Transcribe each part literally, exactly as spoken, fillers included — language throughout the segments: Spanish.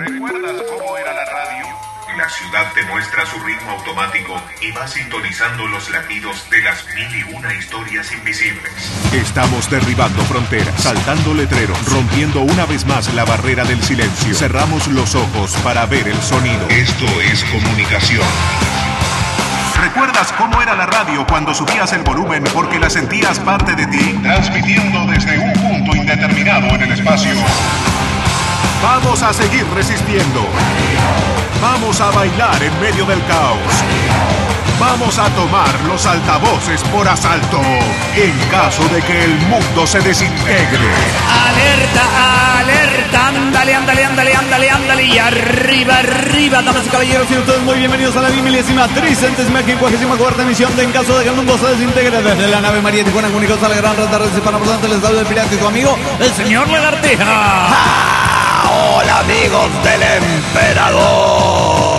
¿Recuerdas cómo era la radio? La ciudad te muestra su ritmo automático y va sintonizando los latidos de las mil y una historias invisibles. Estamos derribando fronteras, saltando letreros, rompiendo una vez más la barrera del silencio. Cerramos los ojos para ver el sonido. Esto es comunicación. ¿Recuerdas cómo era la radio cuando subías el volumen porque la sentías parte de ti? Transmitiendo desde un punto indeterminado en el espacio. Vamos a seguir resistiendo. Vamos a bailar en medio del caos. Vamos a tomar los altavoces por asalto en caso de que el mundo se desintegre. Alerta, alerta, ándale, ándale, ándale, ándale, ándale, y arriba, arriba, damas y caballeros, y ustedes muy bienvenidos a la milésima, tricentésima, quincuagésima cuarta emisión de En caso de que el mundo se desintegre, desde la nave María Tijuana, únicos a la gran red de redes hispanoparlantes, les habla el pirata y su amigo, el señor Lagartija. ¡Ah! ¡Hola, amigos del emperador!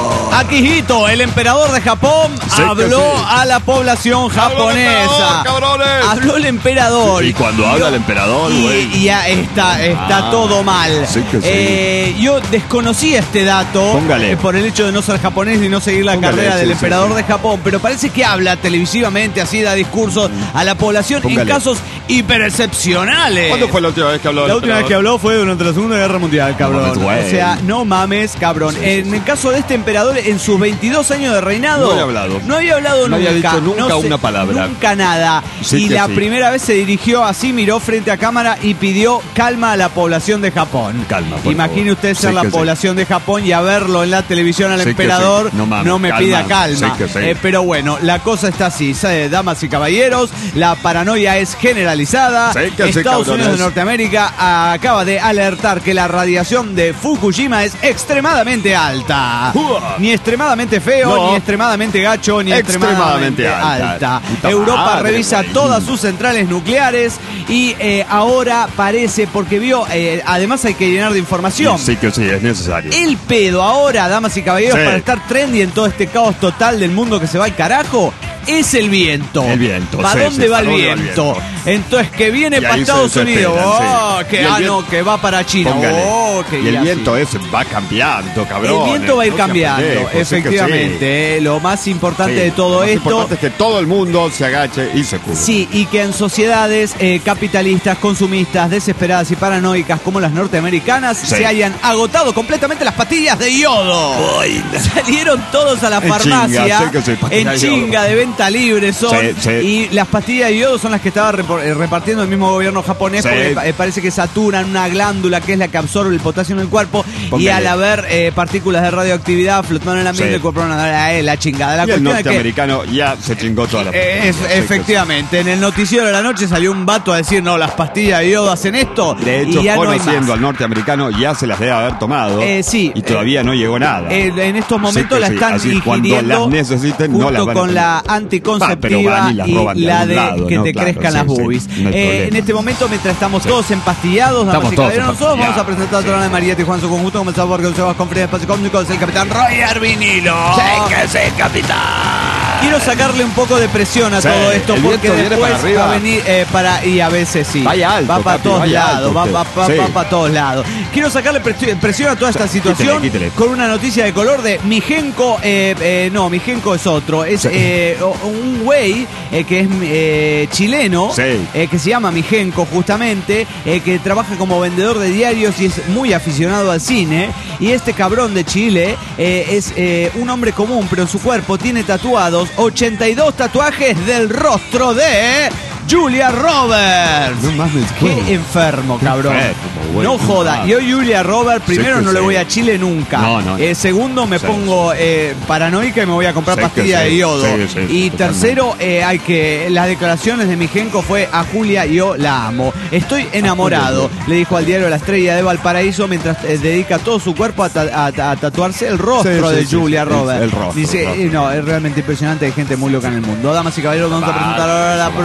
Akihito, el emperador de Japón, sí, habló sí. a la población japonesa. ¡Habló el emperador, habló el emperador. Y cuando habla el emperador, güey. Y, y ya está, está ah, todo mal. Sí que sí. Eh, yo desconocía este dato. Póngale. Eh, por el hecho de no ser japonés y no seguir la Póngale, carrera sí, del sí, emperador sí. de Japón. Pero parece que habla televisivamente, así da discursos a la población Póngale. en casos hiperexcepcionales. ¿Cuándo fue la última vez que habló? La última vez que habló fue durante la Segunda Guerra Mundial, cabrón. No, o sea, no mames, cabrón. Sí, sí, en sí. el caso de este emperador, en sus veintidós años de reinado, no había hablado. No había hablado no nunca. había dicho nunca no sé, una palabra. Nunca nada. Sí y la sí. primera vez se dirigió así, miró frente a cámara y pidió calma a la población de Japón. Calma, por Imagine favor. usted ser sí la sí. población de Japón y a verlo en la televisión al sí emperador. Sí. No, mames, no me calma. pida calma. Sí sí. Eh, pero bueno, la cosa está así, ¿sabe? Damas y caballeros, la paranoia es generalizada. Sí que Estados sí, Unidos de Norteamérica acaba de alertar que la radiación de Fukushima es extremadamente alta. Uah. Ni extremadamente feo, no. ni extremadamente gacho, ni extremadamente, extremadamente alta. alta. Europa madre, revisa wey. todas sus centrales nucleares y eh, ahora parece, porque vio, eh, además hay que llenar de información. Sí que sí, es necesario. El pedo ahora, damas y caballeros, sí. para estar trendy en todo este caos total del mundo que se va al carajo, es el viento. El viento. ¿Para sí, dónde sí, va el dónde viento? Va el viento? Entonces que viene para Estados se, se Unidos. esperan, Oh, sí. que, ah, no, que va para China. Oh, que y el así. viento ese va cambiando, cabrón. El viento va a ir cambiando, pendejo, efectivamente. Sí eh, lo más importante sí. de todo lo más esto. Lo importante es que todo el mundo se agache y se cubra. Sí, y que en sociedades eh, capitalistas, consumistas, desesperadas y paranoicas como las norteamericanas sí. se hayan agotado completamente las pastillas de yodo. Ay. Salieron todos a la en farmacia chinga, sí que sí, en chinga de venta libre son. Sí, sí. Y las pastillas de yodo son las que estaba repartiendo el mismo gobierno japonés sí. porque parece que saturan una glándula que es la que absorbe el potasio en el cuerpo. Póngale. Y al haber eh, partículas de radioactividad flotando en el ambiente, sí. el cuerpo no da la chingada. La y el norteamericano es que, ya se chingó toda la eh, es, Efectivamente, en el noticiero de la noche salió un vato a decir, no, las pastillas de yodo hacen esto. De hecho, y ya conociendo no al norteamericano, ya se las debe haber tomado. Eh, sí. Y todavía eh, no llegó nada. Eh, en estos momentos sí la sí. están Así, ingiriendo. Cuando las necesiten, junto no las van a con la anticonceptiva ah, y, las y de la de lado, que ¿no? te Claro, crezcan sí, las sí, boobies. No eh, en este momento, mientras estamos sí. todos empastillados, damas y caballeros, nosotros vamos a presentar sí. a la María Tijuana su conjunto, comenzado por José Vasco Frías, Espacio Cósmico, es el capitán Roger Vinilo. Sí, que sí, capitán. Quiero sacarle un poco de presión a sí, todo esto porque después para va a venir eh, para y a veces sí. Vaya alto, va para papi, todos lados, alto, va, va, va, sí. va para todos lados. Quiero sacarle presión a toda esta situación quítele, quítele. con una noticia de color de Mijenko, eh, eh, no, Mijenko es otro, es sí. eh, un güey eh, que es eh, chileno, sí. eh, que se llama Mijenko justamente, eh, que trabaja como vendedor de diarios y es muy aficionado al cine. Y este cabrón de Chile eh, es eh, un hombre común, pero en su cuerpo tiene tatuados ochenta y dos tatuajes del rostro de Julia Roberts. No mames, qué enfermo, cabrón. Enfermo, bueno, no joda. Yo, Julia Roberts, primero sí no sí. le voy a Chile nunca. No, no, eh, segundo, me sí, pongo sí. Eh, paranoica y me voy a comprar sí pastillas sí. de yodo. Sí, sí, y totalmente. Tercero, eh, hay que. Las declaraciones de Mijenko fue a Julia, yo la amo. Estoy enamorado, le dijo al diario La Estrella de Valparaíso mientras eh, dedica todo su cuerpo a, ta a, a tatuarse el rostro sí, de sí, Julia sí, Roberts. El, el rostro. Dice, el rostro. No, es realmente impresionante. Hay gente muy loca en el mundo. Damas y caballeros, vamos vale, a presentar ahora a la productora estrella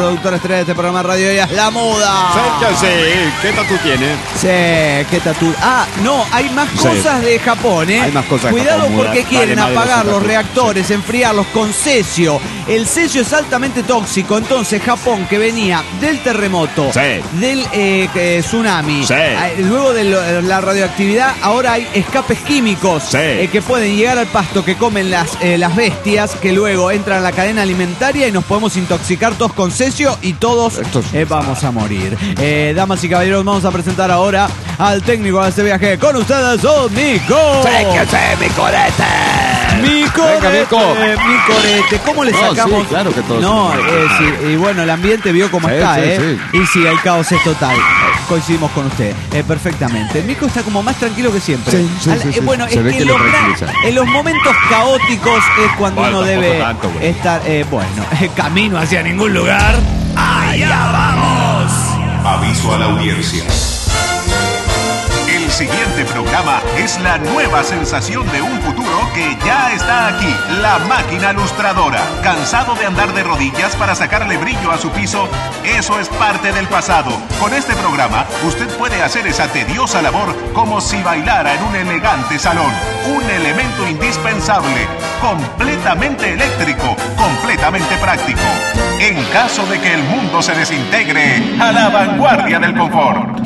estrella de este programa de radio ya es la muda. Sí, que sí. ¿Qué tatu tiene? Sí, qué tatu. Ah, no, hay más Sí. cosas de Japón, ¿eh? Hay más cosas de Cuidado Japón, muda. porque Vale quieren más de apagar los los tatu. reactores, enfriarlos con cesio. El cesio es altamente tóxico, entonces Japón, que venía del terremoto, Sí. del eh, eh, tsunami, Sí. eh, luego de lo- la radioactividad, ahora hay escapes químicos Sí. eh, que pueden llegar al pasto que comen las, eh, las bestias, que luego entran a la cadena alimentaria y nos podemos intoxicar todos con cesio y todos Esto es- eh, vamos a morir. Eh, damas y caballeros, vamos a presentar ahora al técnico de este viaje. Con ustedes, son Nico. Sí, que sí, mi corete. Mi corete, Venga, Nico. mi corete. ¿Cómo le No, sacamos? sí, claro que todos No, somos eh, sí, y bueno, el ambiente vio cómo Sí, está, sí, ¿eh? sí. Y sí, el caos es total. Coincidimos con usted, eh, perfectamente. Nico está como más tranquilo que siempre. Sí, sí, Al- sí, eh, sí. bueno, Se es ve que, que en lo los, gran- tranquiliza. en los momentos caóticos es cuando Bueno, uno tampoco debe tanto, güey. estar, eh, bueno, camino hacia ningún lugar. ¡Allá vamos! Aviso a la audiencia. El siguiente programa es la nueva sensación de un futuro que ya está aquí. La máquina lustradora. ¿Cansado de andar de rodillas para sacarle brillo a su piso? Eso es parte del pasado. Con este programa, usted puede hacer esa tediosa labor como si bailara en un elegante salón. Un elemento indispensable, completamente eléctrico, completamente práctico. En caso de que el mundo se desintegre, a la vanguardia del confort.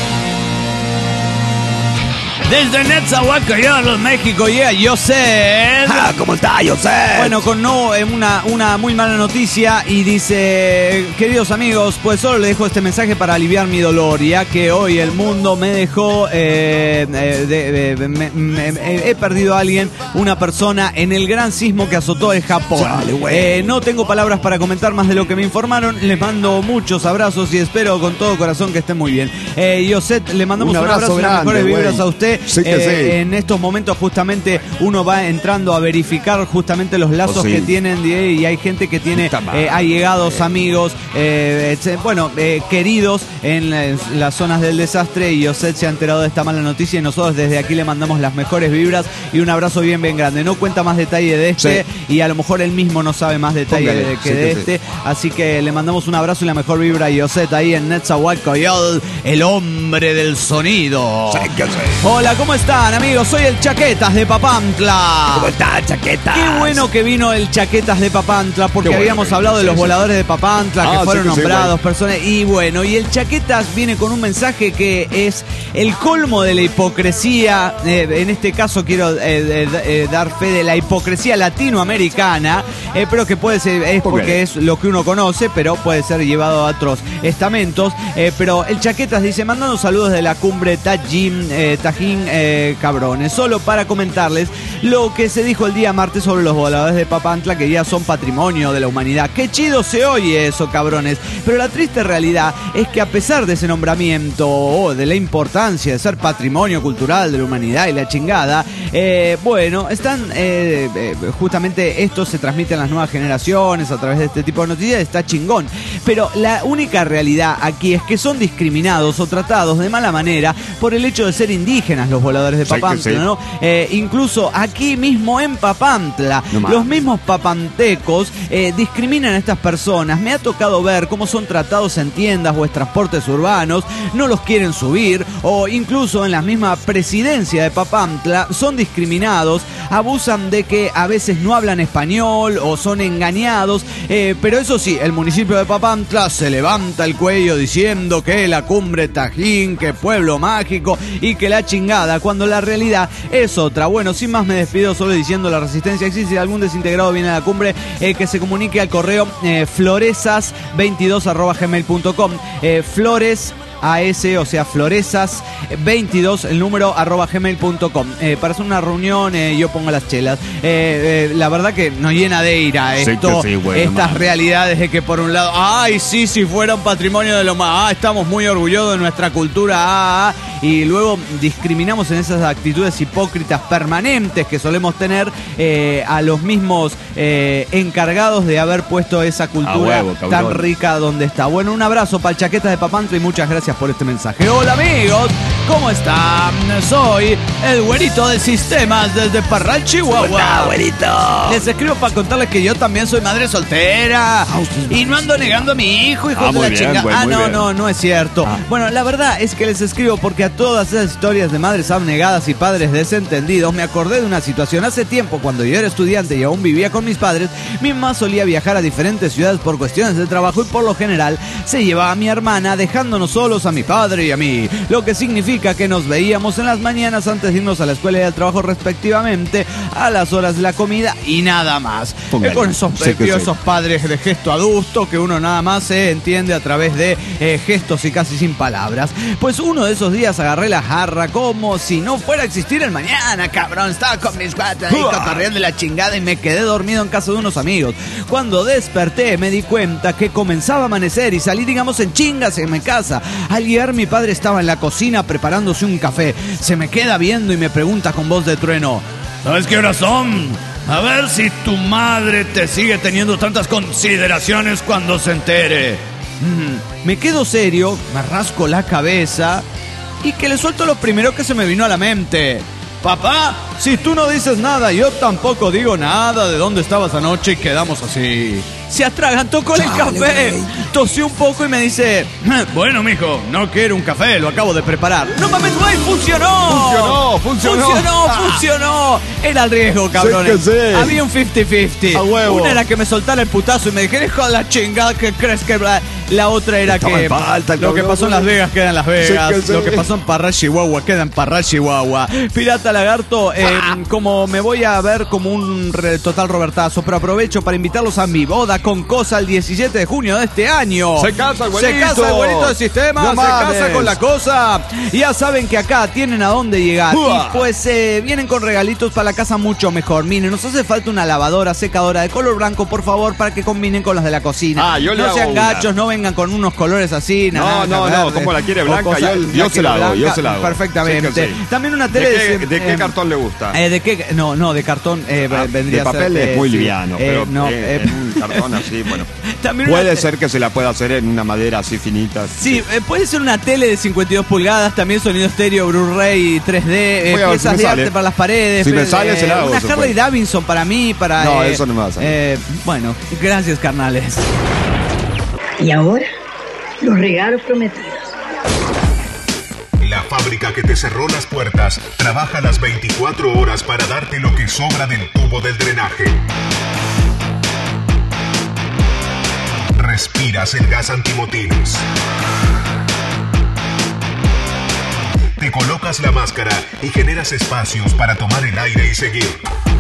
Desde Netzahualcoyotl, México, llega José. Ah, ¿cómo está, yo sé? Bueno, con no eh, una, una muy mala noticia y dice, queridos amigos, pues solo le dejo este mensaje para aliviar mi dolor, ya que hoy el mundo me dejó, eh, eh, de- de- me- me- me- he perdido a alguien, una persona en el gran sismo que azotó el Japón. Chale, güey. Eh, no tengo palabras para comentar más de lo que me informaron, les mando muchos abrazos y espero con todo corazón que estén muy bien. Eh, Yoset, le mandamos Un un abrazo abrazo y las grande, mejores vibras güey. a usted. Sí que Eh, sí. En estos momentos justamente uno va entrando a verificar justamente los lazos Oh, sí. que tienen de- y hay gente que tiene Puta madre. eh, allegados, amigos, eh, etce- bueno, eh, queridos en, la- en las zonas del desastre y Yoset se ha enterado de esta mala noticia y nosotros desde aquí le mandamos las mejores vibras y un abrazo bien bien grande. No cuenta más detalle de este y a lo mejor él mismo no sabe más detalle Póngale, de- que sí de que sí. este, así que le mandamos un abrazo y la mejor vibra a Yoset ahí en Netzahualcoyotl, el hombre del sonido. Sí, que sí. Hola, ¿cómo están, amigos? Soy el Chaquetas de Papantla. ¿Cómo está, chaqueta? Qué bueno que vino el Chaquetas de Papantla, porque Qué bueno habíamos que hablado de vino, los sí, sí. voladores de Papantla, Ah, que sí fueron que sí, nombrados, güey. personas. Y bueno, y el Chaquetas viene con un mensaje que es el colmo de la hipocresía. Eh, en este caso quiero eh, eh, eh, dar fe de la hipocresía latinoamericana, eh, pero que puede ser, es ¿Por qué? porque es lo que uno conoce, pero puede ser llevado a otros estamentos. Eh, pero el Chaquetas dice, mandando saludos de la cumbre Tajín, eh, Tajín eh, Cabrones, solo para comentarles lo que se dijo el día martes sobre los voladores de Papantla, que ya son patrimonio de la humanidad. Qué chido se oye eso, cabrones. Pero la triste realidad es que a pesar de ese nombramiento, o de la importancia de ser patrimonio cultural de la humanidad y la chingada, eh, bueno, están, eh, eh, justamente esto se transmite en las nuevas generaciones a través de este tipo de noticias, está chingón. Pero la única realidad aquí es que son discriminados o tratados de mala manera por el hecho de ser indígenas los voladores de Sí que Papantla, sí. ¿no? Eh, incluso aquí mismo en Papantla, No mames. los mismos papantecos eh, discriminan a estas personas. Me ha tocado ver cómo son tratados en tiendas o en transportes urbanos, no los quieren subir, o incluso en la misma presidencia de Papantla son discriminados, abusan de que a veces no hablan español o son engañados, eh, pero eso sí, el municipio de Papantla se levanta el cuello diciendo que la cumbre Tajín, que pueblo mágico y que la chingada, cuando la realidad es otra. Bueno, sin más me despido solo diciendo la resistencia existe. Si algún desintegrado viene a la cumbre, eh, que se comunique al correo eh, floresas veintidós arroba gmail punto com, eh, flores A S, o sea, floresas veintidós, el número arroba gmail punto com. Eh, para hacer una reunión, eh, yo pongo las chelas. Eh, eh, la verdad que nos llena de ira Sí que esto, sí, güey, estas no mames. realidades de que por un lado, ay, sí, si fuera un patrimonio de lo más, ah, estamos muy orgullosos de nuestra cultura, ah, ah, y luego discriminamos en esas actitudes hipócritas permanentes que solemos tener eh, a los mismos eh, encargados de haber puesto esa cultura huevo, tan rica donde está. Bueno, un abrazo para el Chaqueta de Papantla y muchas gracias por este mensaje. Hola amigos, ¿cómo están? Soy el güerito de sistemas desde Parral, Chihuahua. Hola, güerito. Les escribo para contarles que yo también soy madre soltera y no ando negando a mi hijo, hijo Ah, de muy la bien, chingada. güey, Ah, muy no, bien. no, no es cierto. Ah. Bueno, la verdad es que les escribo porque a todas esas historias de madres abnegadas y padres desentendidos me acordé de una situación. Hace tiempo, cuando yo era estudiante y aún vivía con mis padres, mi mamá solía viajar a diferentes ciudades por cuestiones de trabajo y por lo general se llevaba a mi hermana dejándonos solos a mi padre y a mí, lo que significa que nos veíamos en las mañanas antes de irnos a la escuela y al trabajo respectivamente a las horas de la comida y nada más. Póngale. Eh, con esos Sí que preciosos padres de gesto adusto que uno nada más se entiende a través de eh, gestos y casi sin palabras. Pues uno de esos días agarré la jarra como si no fuera a existir el mañana, cabrón. Estaba con mis cuates ahí cotorreando la chingada y me quedé dormido en casa de unos amigos. Cuando desperté me di cuenta que comenzaba a amanecer y salí, digamos, en chingas en mi casa. Al llegar mi padre estaba en la cocina preparándose un café. Se me queda viendo y me pregunta con voz de trueno: ¿sabes qué horas son? A ver si tu madre te sigue teniendo tantas consideraciones cuando se entere. Mm, me quedo serio, me rasco la cabeza y que le suelto lo primero que se me vino a la mente. Papá, si tú no dices nada, yo tampoco digo nada de dónde estabas anoche y quedamos así. Se atragantó con el Chale, café, güey. tosió un poco y me dice: bueno, mijo, no quiero un café, lo acabo de preparar. ¡No mames, güey! ¡Funcionó! Funcionó, funcionó. ¡Funcionó, Ah. funcionó! Era el riesgo, cabrones. Sí que sí. Había un cincuenta cincuenta. A huevo. Una era que me soltara el putazo y me dijera: hijo de la chingada, ¿qué crees que...? bla-?" La otra era Estaba que en falta el lo que cabrón, pasó en Las Vegas queda en Las Vegas. Sí que sí. Lo que pasó en Parral, Chihuahua queda en Parral, Chihuahua. Pirata Lagarto, eh, como me voy a ver como un re- total robertazo, pero aprovecho para invitarlos a mi boda con Cosa el diecisiete de junio de este año. Se casa el Se güerito. casa el güerito de sistema, No se mames. casa con la Cosa. Ya saben que acá tienen a dónde llegar. Uah. Y pues eh, vienen con regalitos para la casa mucho mejor. Miren, nos hace falta una lavadora, secadora de color blanco, por favor, para que combinen con las de la cocina. Ah, yo le no hago sean una. gachos, no vengan con unos colores así. No, naranja, no, no, verde, como la quiere o blanca, cosas- yo- yo la se la quiere hago, yo blanca, se la hago. Perfectamente. Sí que sí. También una ¿De tele qué, de, de qué eh, cartón le gusta? eh, ¿De qué? No, no, de cartón eh, Ah, vendría de a ser, papel eh, es muy sí. liviano, Eh, pero no, eh, eh, en un cartón así, bueno. también una Puede te- ser que se la pueda hacer en una madera así finita. Sí, eh, puede ser una tele de cincuenta y dos pulgadas, también sonido estéreo, Blu-ray tres D, eh, Voy a ver si piezas me de sale. arte para las paredes. Si me eh, sale, se la hago, Una se Harley puede. Davidson para mí, para... No, eh, eso no me va a salir. eh, bueno, gracias, carnales. Y ahora, los regalos prometidos. La fábrica que te cerró las puertas trabaja las veinticuatro horas para darte lo que sobra del tubo del drenaje. Respiras el gas antimotines. Te colocas la máscara y generas espacios para tomar el aire y seguir.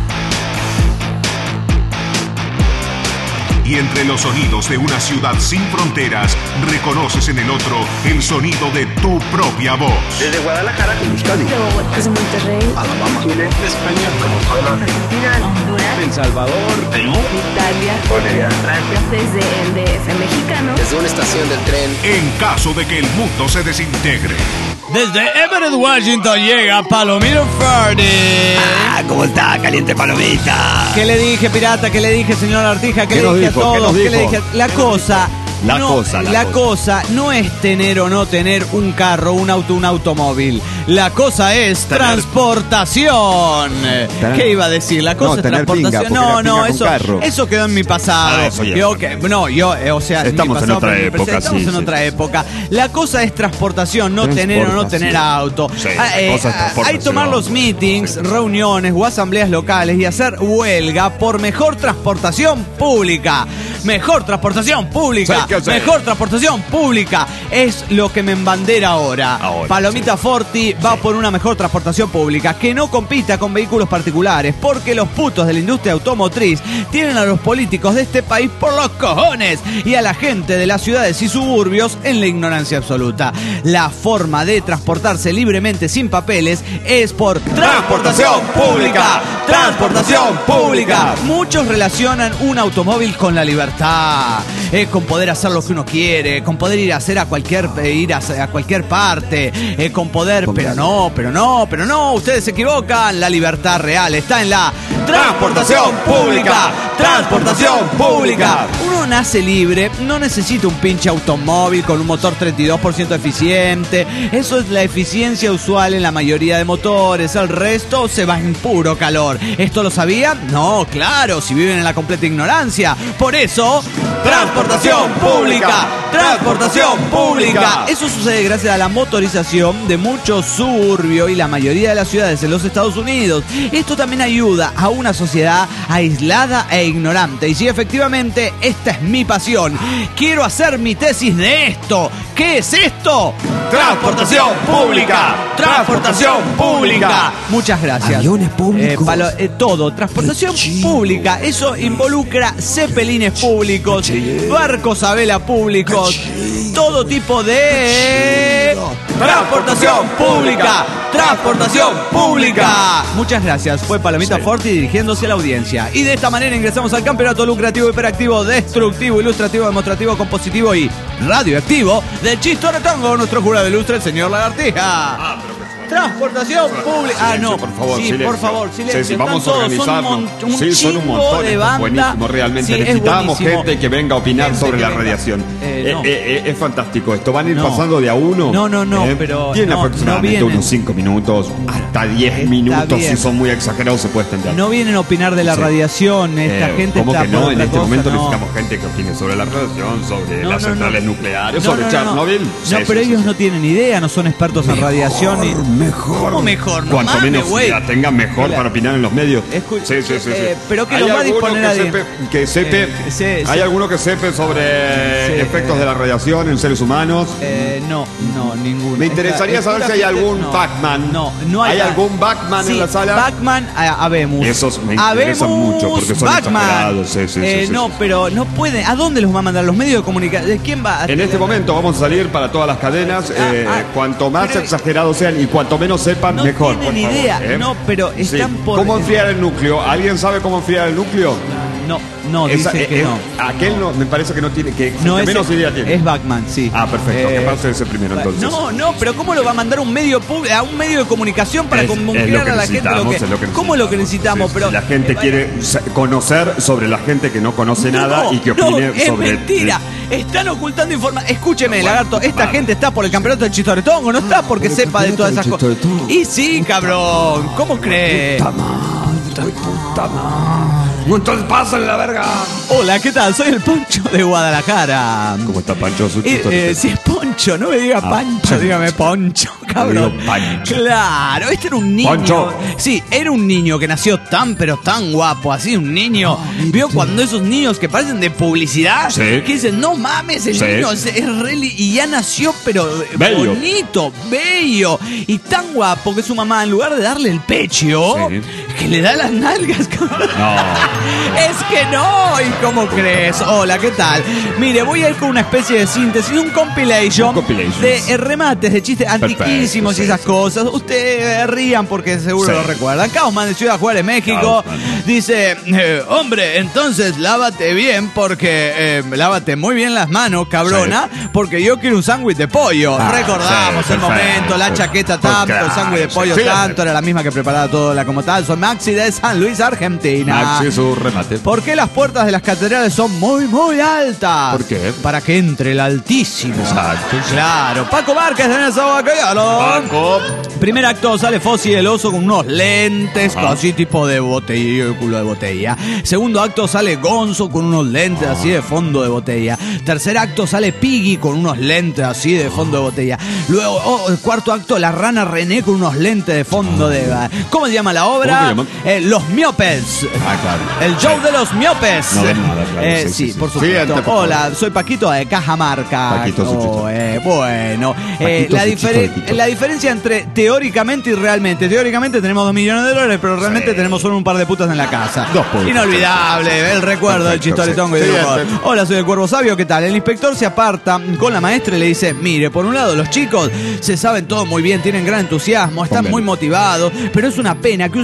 Y entre los sonidos de una ciudad sin fronteras, reconoces en el otro el sonido de tu propia voz. Desde Guadalajara, Euskadi, Desde Monterrey, Alabama, Chile, España, Venezuela, Argentina, Honduras, El Salvador, Perú, Italia, Bolivia, Francia. desde el D F mexicano. Desde una estación del tren. En caso de que el mundo se desintegre. Desde Everett, Washington, llega Palomino Ferdi. Ah, ¿cómo está, caliente palomita? ¿Qué le dije, pirata? ¿Qué le dije, señor Artija? ¿Qué, ¿Qué le nos dije dijo? a todos? ¿Qué nos ¿Qué le dijo? dije? La cosa... La no, cosa, la la cosa. cosa no es tener o no tener un carro, un auto, un automóvil. La cosa es transportación. ¿Qué iba a decir? La cosa No, es tener pinga, transportación. porque no, la no, pinga con eso, carro. eso quedó en mi pasado. Ah, eso ya yo, está. que, no, yo, eh, o sea, Estamos mi en pasado, otra pero mi época, presente, Estamos sí, en sí, otra sí. época. La cosa es transportación, no tener o no tener auto. Sí, Ah, la eh, cosa es ah, transportación. hay tomar los meetings, reuniones o asambleas locales y hacer huelga por mejor transportación pública. Mejor transportación pública. Sí, que sí. Mejor transportación pública. Es lo que me embandera ahora. Ahora, Palomita Forti va por una mejor transportación pública que no compita con vehículos particulares, porque los putos de la industria automotriz tienen a los políticos de este país por los cojones y a la gente de las ciudades y suburbios en la ignorancia absoluta. La forma de transportarse libremente sin papeles es por transportación pública. Transportación pública. Muchos relacionan un automóvil con la libertad. libertad, eh, con poder hacer lo que uno quiere, con poder ir a hacer a cualquier, eh, ir a, a cualquier parte, eh, con poder, pero no, pero no, pero no, ustedes se equivocan, la libertad real está en la transportación pública, transportación pública. Uno nace libre, no necesita un pinche automóvil con un motor treinta y dos por ciento eficiente, eso es la eficiencia usual en la mayoría de motores, el resto se va en puro calor. ¿Esto lo sabían? No, claro, si viven en la completa ignorancia. Por eso, transportación pública, transportación pública. Eso sucede gracias a la motorización de muchos suburbios y la mayoría de las ciudades en los Estados Unidos. Esto también ayuda a una sociedad aislada e ignorante. Y sí, efectivamente, esta es mi pasión. Quiero hacer mi tesis de esto. ¿Qué es esto? Transportación pública, transportación pública. Muchas gracias. Aviones públicos. Eh, palo, eh, todo, transportación pública. Eso involucra zeppelines públicos, barcos a vela públicos, todo tipo de transportación pública, transportación pública. Muchas gracias. Fue Palomita sí. Forti dirigiéndose a la audiencia. Y de esta manera ingresamos al campeonato lucrativo, hiperactivo, destructivo, ilustrativo, demostrativo, compositivo y radioactivo del Chistoretongo, nuestro jurado ilustre, el señor Lagartija. Ah, transportación pública. Ah, no. Por favor, sí, silencio. por favor, silencio. Sí, sí, vamos a organizarnos. Son un, un sí, son un montón. de banda. Buenísimo, realmente. Sí, necesitamos gente que venga a opinar gente sobre la venga. radiación. Eh, no. eh, eh, es fantástico. Esto van a ir No. pasando de a uno. No, no, no, eh, pero Tienen no, aproximadamente no vienen. unos cinco minutos, hasta diez Está minutos. bien. Si son muy exagerados, se puede extender. No vienen a opinar de la Sí. radiación. Esta Eh, gente ¿Cómo está que por no? otra En este cosa, momento no. necesitamos gente que opine sobre la radiación, sobre No, las no, centrales no. nucleares, No, sobre no, no, no. Chernobyl. No, Sí, pero sí, ellos sí, no sí. tienen idea, no son expertos en radiación. Y... Mejor. ¿Cómo mejor? No Cuanto mames, menos güey. idea tengan, mejor Hola. para opinar en los medios. Escu- sí, sí, sí, sí. eh, pero que ¿Hay los va a alguno disponer que a sepe, que sepe, Eh, sí, ¿Hay sí. alguno que sepe sobre Sí, efectos eh. de la radiación en seres humanos? Eh, no, no, ninguno. Me interesaría Esta- saber esta si hay gente- algún no, Pac-Man. No, no hay. ¿Hay algún Pac-Man Sí, en la sala? Pac-Man, a- habemos. Esos me interesan Habemos mucho porque son Pac-Man. exagerados. Sí, sí, sí, Eh, sí, no, sí. pero no pueden. ¿A dónde los va a mandar? ¿Los medios de comunicación? ¿Quién va a En este momento vamos a salir para todas las cadenas. Ah, eh, ah, cuanto más pero- exagerados sean y cuanto menos sepan, No mejor. tienen por favor, idea. ¿eh? No, pero Sí. están por. ¿Cómo enfriar el núcleo? ¿Alguien sabe cómo enfriar el núcleo? No, no, Esa- dice eh, que eh, no. Aquel no, me parece que no tiene, que, No, que ese- menos idea tiene. Es Batman, sí. Ah, perfecto. Eh, Que pase ese primero entonces. No, no, pero ¿cómo lo va a mandar un medio público, a un medio de comunicación para Es- es comunicar lo que a la gente lo necesitamos, que, es lo que ¿Cómo lo que necesitamos? Sí, Pero si la gente eh, quiere sa- conocer sobre la gente que no conoce nada no, y que no, opine es sobre. mentira. Están ocultando información. Escúcheme, lagarto, esta gente está por el campeonato del Chistoretongo, no está porque por el sepa de campeonato todas del esas cosas. Chistoretongo. Y sí, cabrón, ¿cómo cree? Entonces pásale la verga. Hola, ¿qué tal? Soy el Poncho de Guadalajara. ¿Cómo está Pancho? Su Eh, chito? eh, si es Poncho, no me diga Ah, Pancho, Pancho. dígame Poncho, cabrón. Digo Pancho. Claro, este era un niño. Poncho. Sí, era un niño que nació tan pero tan guapo, así un niño. ¿Vio cuando esos niños que parecen de publicidad? Sí. Que dicen, no mames, el Sí. niño es, es re li- y ya nació pero eh, Bello. bonito, bello y tan guapo que su mamá en lugar de darle el pecho, Sí. que le da las nalgas, cabrón. No. Es que no, ¿y cómo crees? Hola, ¿qué tal? Mire, voy a ir con una especie de síntesis, un compilation, Un compilation. de eh, remates de chistes Perfecto, antiquísimos y sí, esas sí. cosas. Ustedes eh, rían porque seguro Sí. lo recuerdan. Kaufman de Ciudad Juárez, México, Kaufman. dice, eh, hombre, entonces lávate bien porque, eh, lávate muy bien las manos, cabrona, porque yo quiero un sándwich de pollo. Ah, Recordamos sí, el perfecto. momento, la chaqueta Pues tanto, el claro, sándwich de sí. pollo Sí, tanto, era la misma que preparaba todo la como tal. Soy Maxi de San Luis, Argentina. Maxi, su remate. ¿Por qué las puertas de las catedrales son muy, muy altas? ¿Por qué? Para que entre el Altísimo. Exacto. Claro. Paco Márquez de Nezahualcóyotl. Paco. Primer acto sale Fossi el oso con unos lentes, Ah. así tipo de botella, culo de botella. Segundo acto sale Gonzo con unos lentes así de fondo de botella. Tercer acto sale Piggy con unos lentes así de fondo de botella. Luego, oh, el cuarto acto, la rana René con unos lentes de fondo de... ¿Cómo se llama la obra? ¿Cómo se llama? Eh, Los Miopes. Ah, claro. El show de los miopes. No ven nada, claro, Eh, sí, sí, sí, sí. por Sí, supuesto. ante- por favor. Hola, soy Paquito de Cajamarca. Paquito, su Oh, chito. eh, bueno, eh, Paquito, la, su diferen- chito, Paquito. la diferencia entre teóricamente y realmente. Teóricamente tenemos dos millones de dólares, pero realmente Sí. tenemos solo un par de putas en la casa. Dos putas. Inolvidable, el recuerdo del Perfecto, chistoretongo sí. y del Sí, humor. sí. Hola, soy el Cuervo Sabio, ¿qué tal? El inspector se aparta con la maestra y le dice, mire, por un lado los chicos se saben todo muy bien, tienen gran entusiasmo, están Póngale. muy motivados, pero es una pena que usen un lenguaje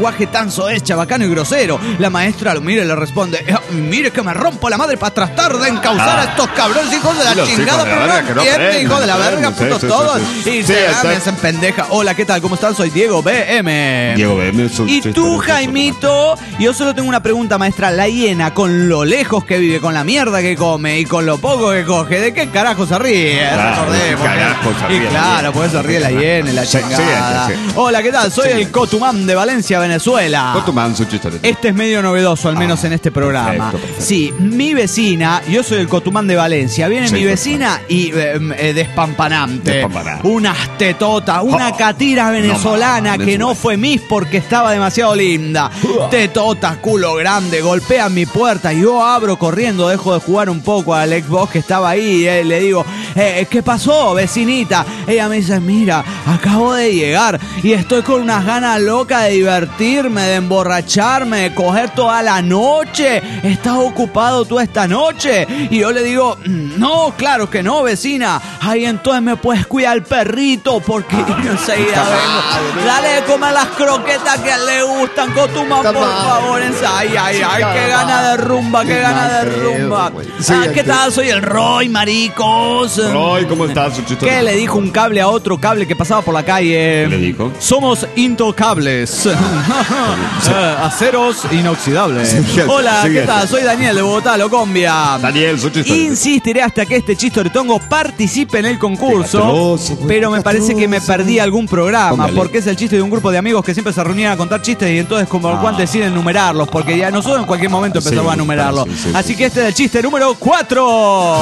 lenguaje tan soez, chabacano y grosero? La maestra lo mira y le responde: eh, mire que me rompo la madre para tratar de encauzar ah. a estos cabrones, hijos de la Los chingada, pero no entiende, hijo de la verga, sí, putos sí, todos. sí, sí. Y Sí, se está. me hacen pendeja. Hola, ¿qué tal? ¿Cómo están? Soy Diego B M. Diego B M. Y tú, Jaimito, yo solo tengo una pregunta, maestra. La hiena, con lo lejos que vive, con la mierda que come y con lo poco que coge, ¿de qué carajo se ríe? Claro, Recordemos, ¿de qué carajo se ríe y la claro, hiena? por eso ríe la hiena y la Sí, chingada. sí, sí, sí. Hola, ¿qué tal? Soy Sí. el Cotumán de Valencia, Venezuela. Cotumán, su chiste. Este es medio novedoso, al menos Ah, en este programa. perfecto, perfecto. Sí, mi vecina, yo soy el Cotumán de Valencia, viene Sí, mi vecina y eh, eh, despampanante. Despampanante. Unas tetotas, una Oh, catira venezolana no mames, que no güey. fue Miss porque estaba demasiado linda. Tetotas, culo grande, golpean mi puerta. Yo abro corriendo, dejo de jugar un poco al Xbox que estaba ahí. Eh, le digo, eh, ¿qué pasó, vecinita? Ella me dice, mira, acabo de llegar y estoy con unas ganas locas de divertirme, de emborracharme, de coger toda la noche. ¿Estás ocupado tú esta noche? Y yo le digo, no, claro que no, vecina. Ay, entonces me puedes cuidar al perrito porque yo enseguida vengo. Dale de comer las croquetas que le gustan, Cotumán, por favor. Ay, ay, ay, qué gana de rumba, qué gana de rumba. Ah, ¿qué tal? Soy el Roy, maricos. Roy, ¿cómo estás, su chiste? ¿Qué le dijo un cable a otro cable que pasaba por la calle? ¿Qué le dijo? Somos intocables. Eh, Aceros inoxidables. Sí, Hola, ¿qué siguiente. tal? Soy Daniel de Bogotá, Locombia. Daniel, su chiste. Insistiré hasta que este chistoretongo participe en el concurso, Qué castroso, güey, pero qué me parece que me castroso. perdí algún programa, Póngale. porque es el chiste de un grupo de amigos que siempre se reunían a contar chistes y entonces como Ah. Juan deciden numerarlos, porque ya nosotros en cualquier momento Sí, empezamos a numerarlos. sí, sí, Así sí, que este es el chiste número cuatro.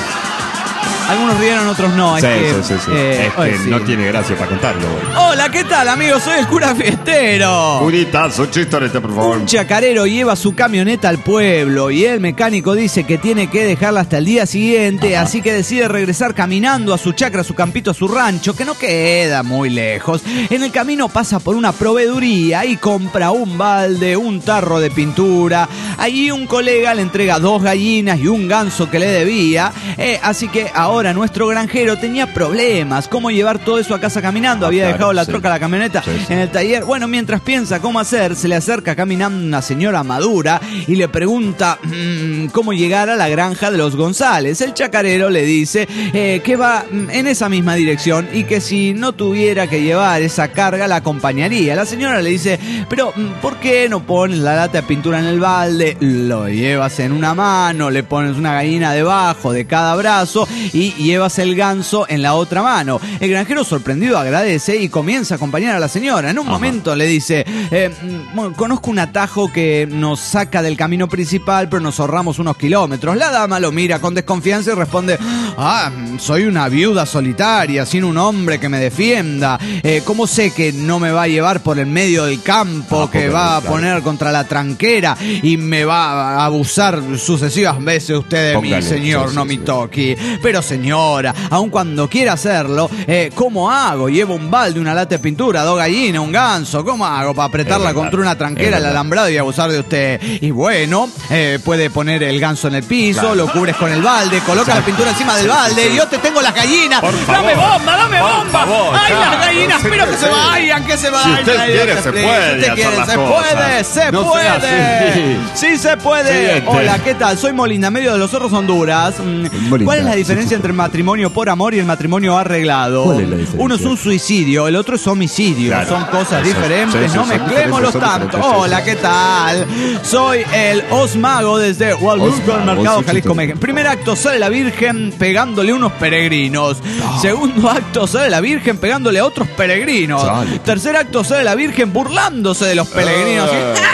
Algunos rieron, otros no. Es Sí, que, sí, sí, sí. eh, es que hoy sí. no tiene gracia para contarlo, güey. Hola, ¿qué tal, amigos? Soy el cura fiestero. Curita, su chiste, por favor. Un chacarero lleva su camioneta al pueblo y el mecánico dice que tiene que dejarla hasta el día siguiente, Ajá. así que decide regresar caminando a su chacra, a su campito, a su rancho, que no queda muy lejos. En el camino pasa por una proveeduría y compra un balde, un tarro de pintura. Allí un colega le entrega dos gallinas y un ganso que le debía, eh, así que ahora nuestro granjero tenía problemas. ¿Cómo llevar todo eso a casa caminando? Había Claro, dejado la sí. troca, la camioneta Sí, sí. en el taller. Bueno, mientras piensa cómo hacer, se le acerca caminando una señora madura y le pregunta mmm, cómo llegar a la granja de los González. El chacarero le dice eh, que va mm, en esa misma dirección y que si no tuviera que llevar esa carga la acompañaría. La señora le dice, pero mm, ¿por qué no pones la lata de pintura en el balde? Lo llevas en una mano, le pones una gallina debajo de cada brazo y llevas el ganso en la otra mano. El granjero sorprendido agradece y comienza a acompañar a la señora. En un Ajá. momento le dice, eh, mm, bueno, conozco un atajo que nos saca del camino principal, pero nos ahorramos unos kilómetros. La dama lo mira con desconfianza y responde, ah, soy una viuda solitaria, sin un hombre que me defienda. Eh, ¿Cómo sé que no me va a llevar por el medio del campo, Ah, que porque, va a claro. poner contra la tranquera y me va a abusar sucesivas veces usted de Póngale, mí, señor, sí, no sí, me sí. toque? Pero señora, aun cuando quiera hacerlo, eh, ¿cómo hago? Llevo un balde, una lata de pintura, dos gallinas, un ganso. ¿Cómo hago para apretarla Es verdad, contra una es tranquera, el verdad. alambrado y abusar de usted? Y bueno, eh, puede poner el ganso en el piso, Claro. lo cubres con el balde, coloca la pintura encima del balde y yo te tengo las gallinas. Por ¡Dame favor. bomba, dame Por bomba! favor, ¡Ay, claro. las gallinas! Sí, ¡Pero que sí. se vayan, que se vayan! usted Ay, quiere, Dios se te puede Si usted hacer quiere, las se cosas. puede, se No sea puede. así. Sí se puede. Siguiente. Hola, ¿qué tal? Soy Molina, medio de los Zorros, Honduras. Mm, Molina, ¿Cuál es la sí, diferencia sí. entre el matrimonio por amor y el matrimonio arreglado? ¿Cuál es la diferencia? Uno es un suicidio, el otro es homicidio. Claro. Son cosas Eso. diferentes, Sí, sí, no son mezclémoslos diferentes, son tanto. diferentes, sí, Hola, sí. ¿qué tal? Soy el Osmago desde Hualbuco, Osmago, Mercado sí, Jalisco, sí. México. Primer acto, sale la Virgen pegándole unos peregrinos. Segundo acto, sale la Virgen pegándole a otros peregrinos. Chale. Tercer acto, sale la Virgen burlándose de los peregrinos.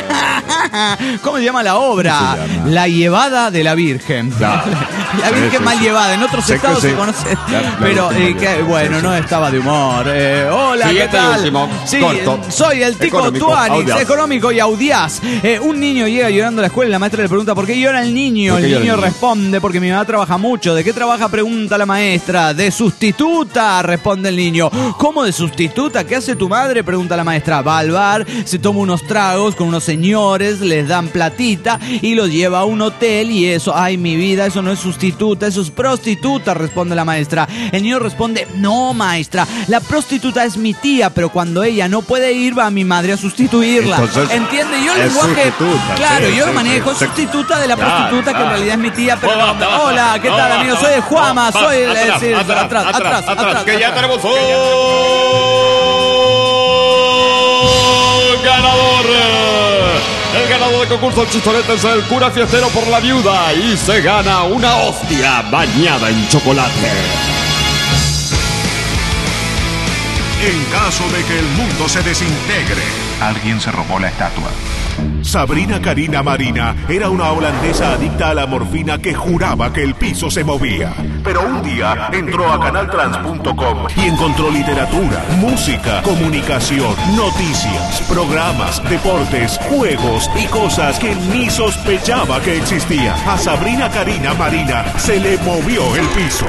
Eh. ¿Cómo se llama la obra? ¿Cómo se llama? La llevada de la Virgen. Claro. La Virgen Sí, sí, mal sí. llevada. En otros Sé que estados sí. se conoce. La- la Pero, Virgen eh, mal que- llevada. bueno, Sí, no sí. estaba de humor. Eh, hola, Siguiente ¿qué y tal? último. Sí, Corto. soy el Tico Económico, Tuanix, audaz. económico y audaz. Eh, un niño llega llorando a la escuela y la maestra le pregunta ¿por qué llora el niño? ¿Por qué El llora el niño niño? responde porque mi mamá trabaja mucho. ¿De qué trabaja? Pregunta la maestra. De sustituta, responde el niño. ¿Cómo de sustituta? ¿Qué hace tu madre? Pregunta la maestra. Va al bar, se toma unos tragos con unos señores entonces les dan platita y los lleva a un hotel y eso, ay mi vida, eso no es sustituta, eso es prostituta, responde la maestra. El niño responde, no maestra, la prostituta es mi tía, pero cuando ella no puede ir va a mi madre a sustituirla. Entonces, ¿entiende? Yo el es lenguaje, sustituta, claro, sí, yo lo sí, manejo, sí. sustituta de la Claro, prostituta que en claro. realidad es mi tía, pero No, no, basta, basta. hola, ¿qué No, tal basta, amigo? Soy el basta. Juama, No, soy el... atrás, sí, atrás, atrás, atrás, atrás, que ya atrás. tenemos un ganador. El ganador del concurso del Chistorete es el cura fiestero por la viuda y se gana una hostia bañada en chocolate. En caso de que el mundo se desintegre, Alguien se robó la estatua. Sabrina Karina Marina era una holandesa adicta a la morfina que juraba que el piso se movía. Pero un día entró a canal trans punto com y encontró literatura, música, comunicación, noticias, programas, deportes, juegos y cosas que ni sospechaba que existían. A Sabrina Karina Marina se le movió el piso.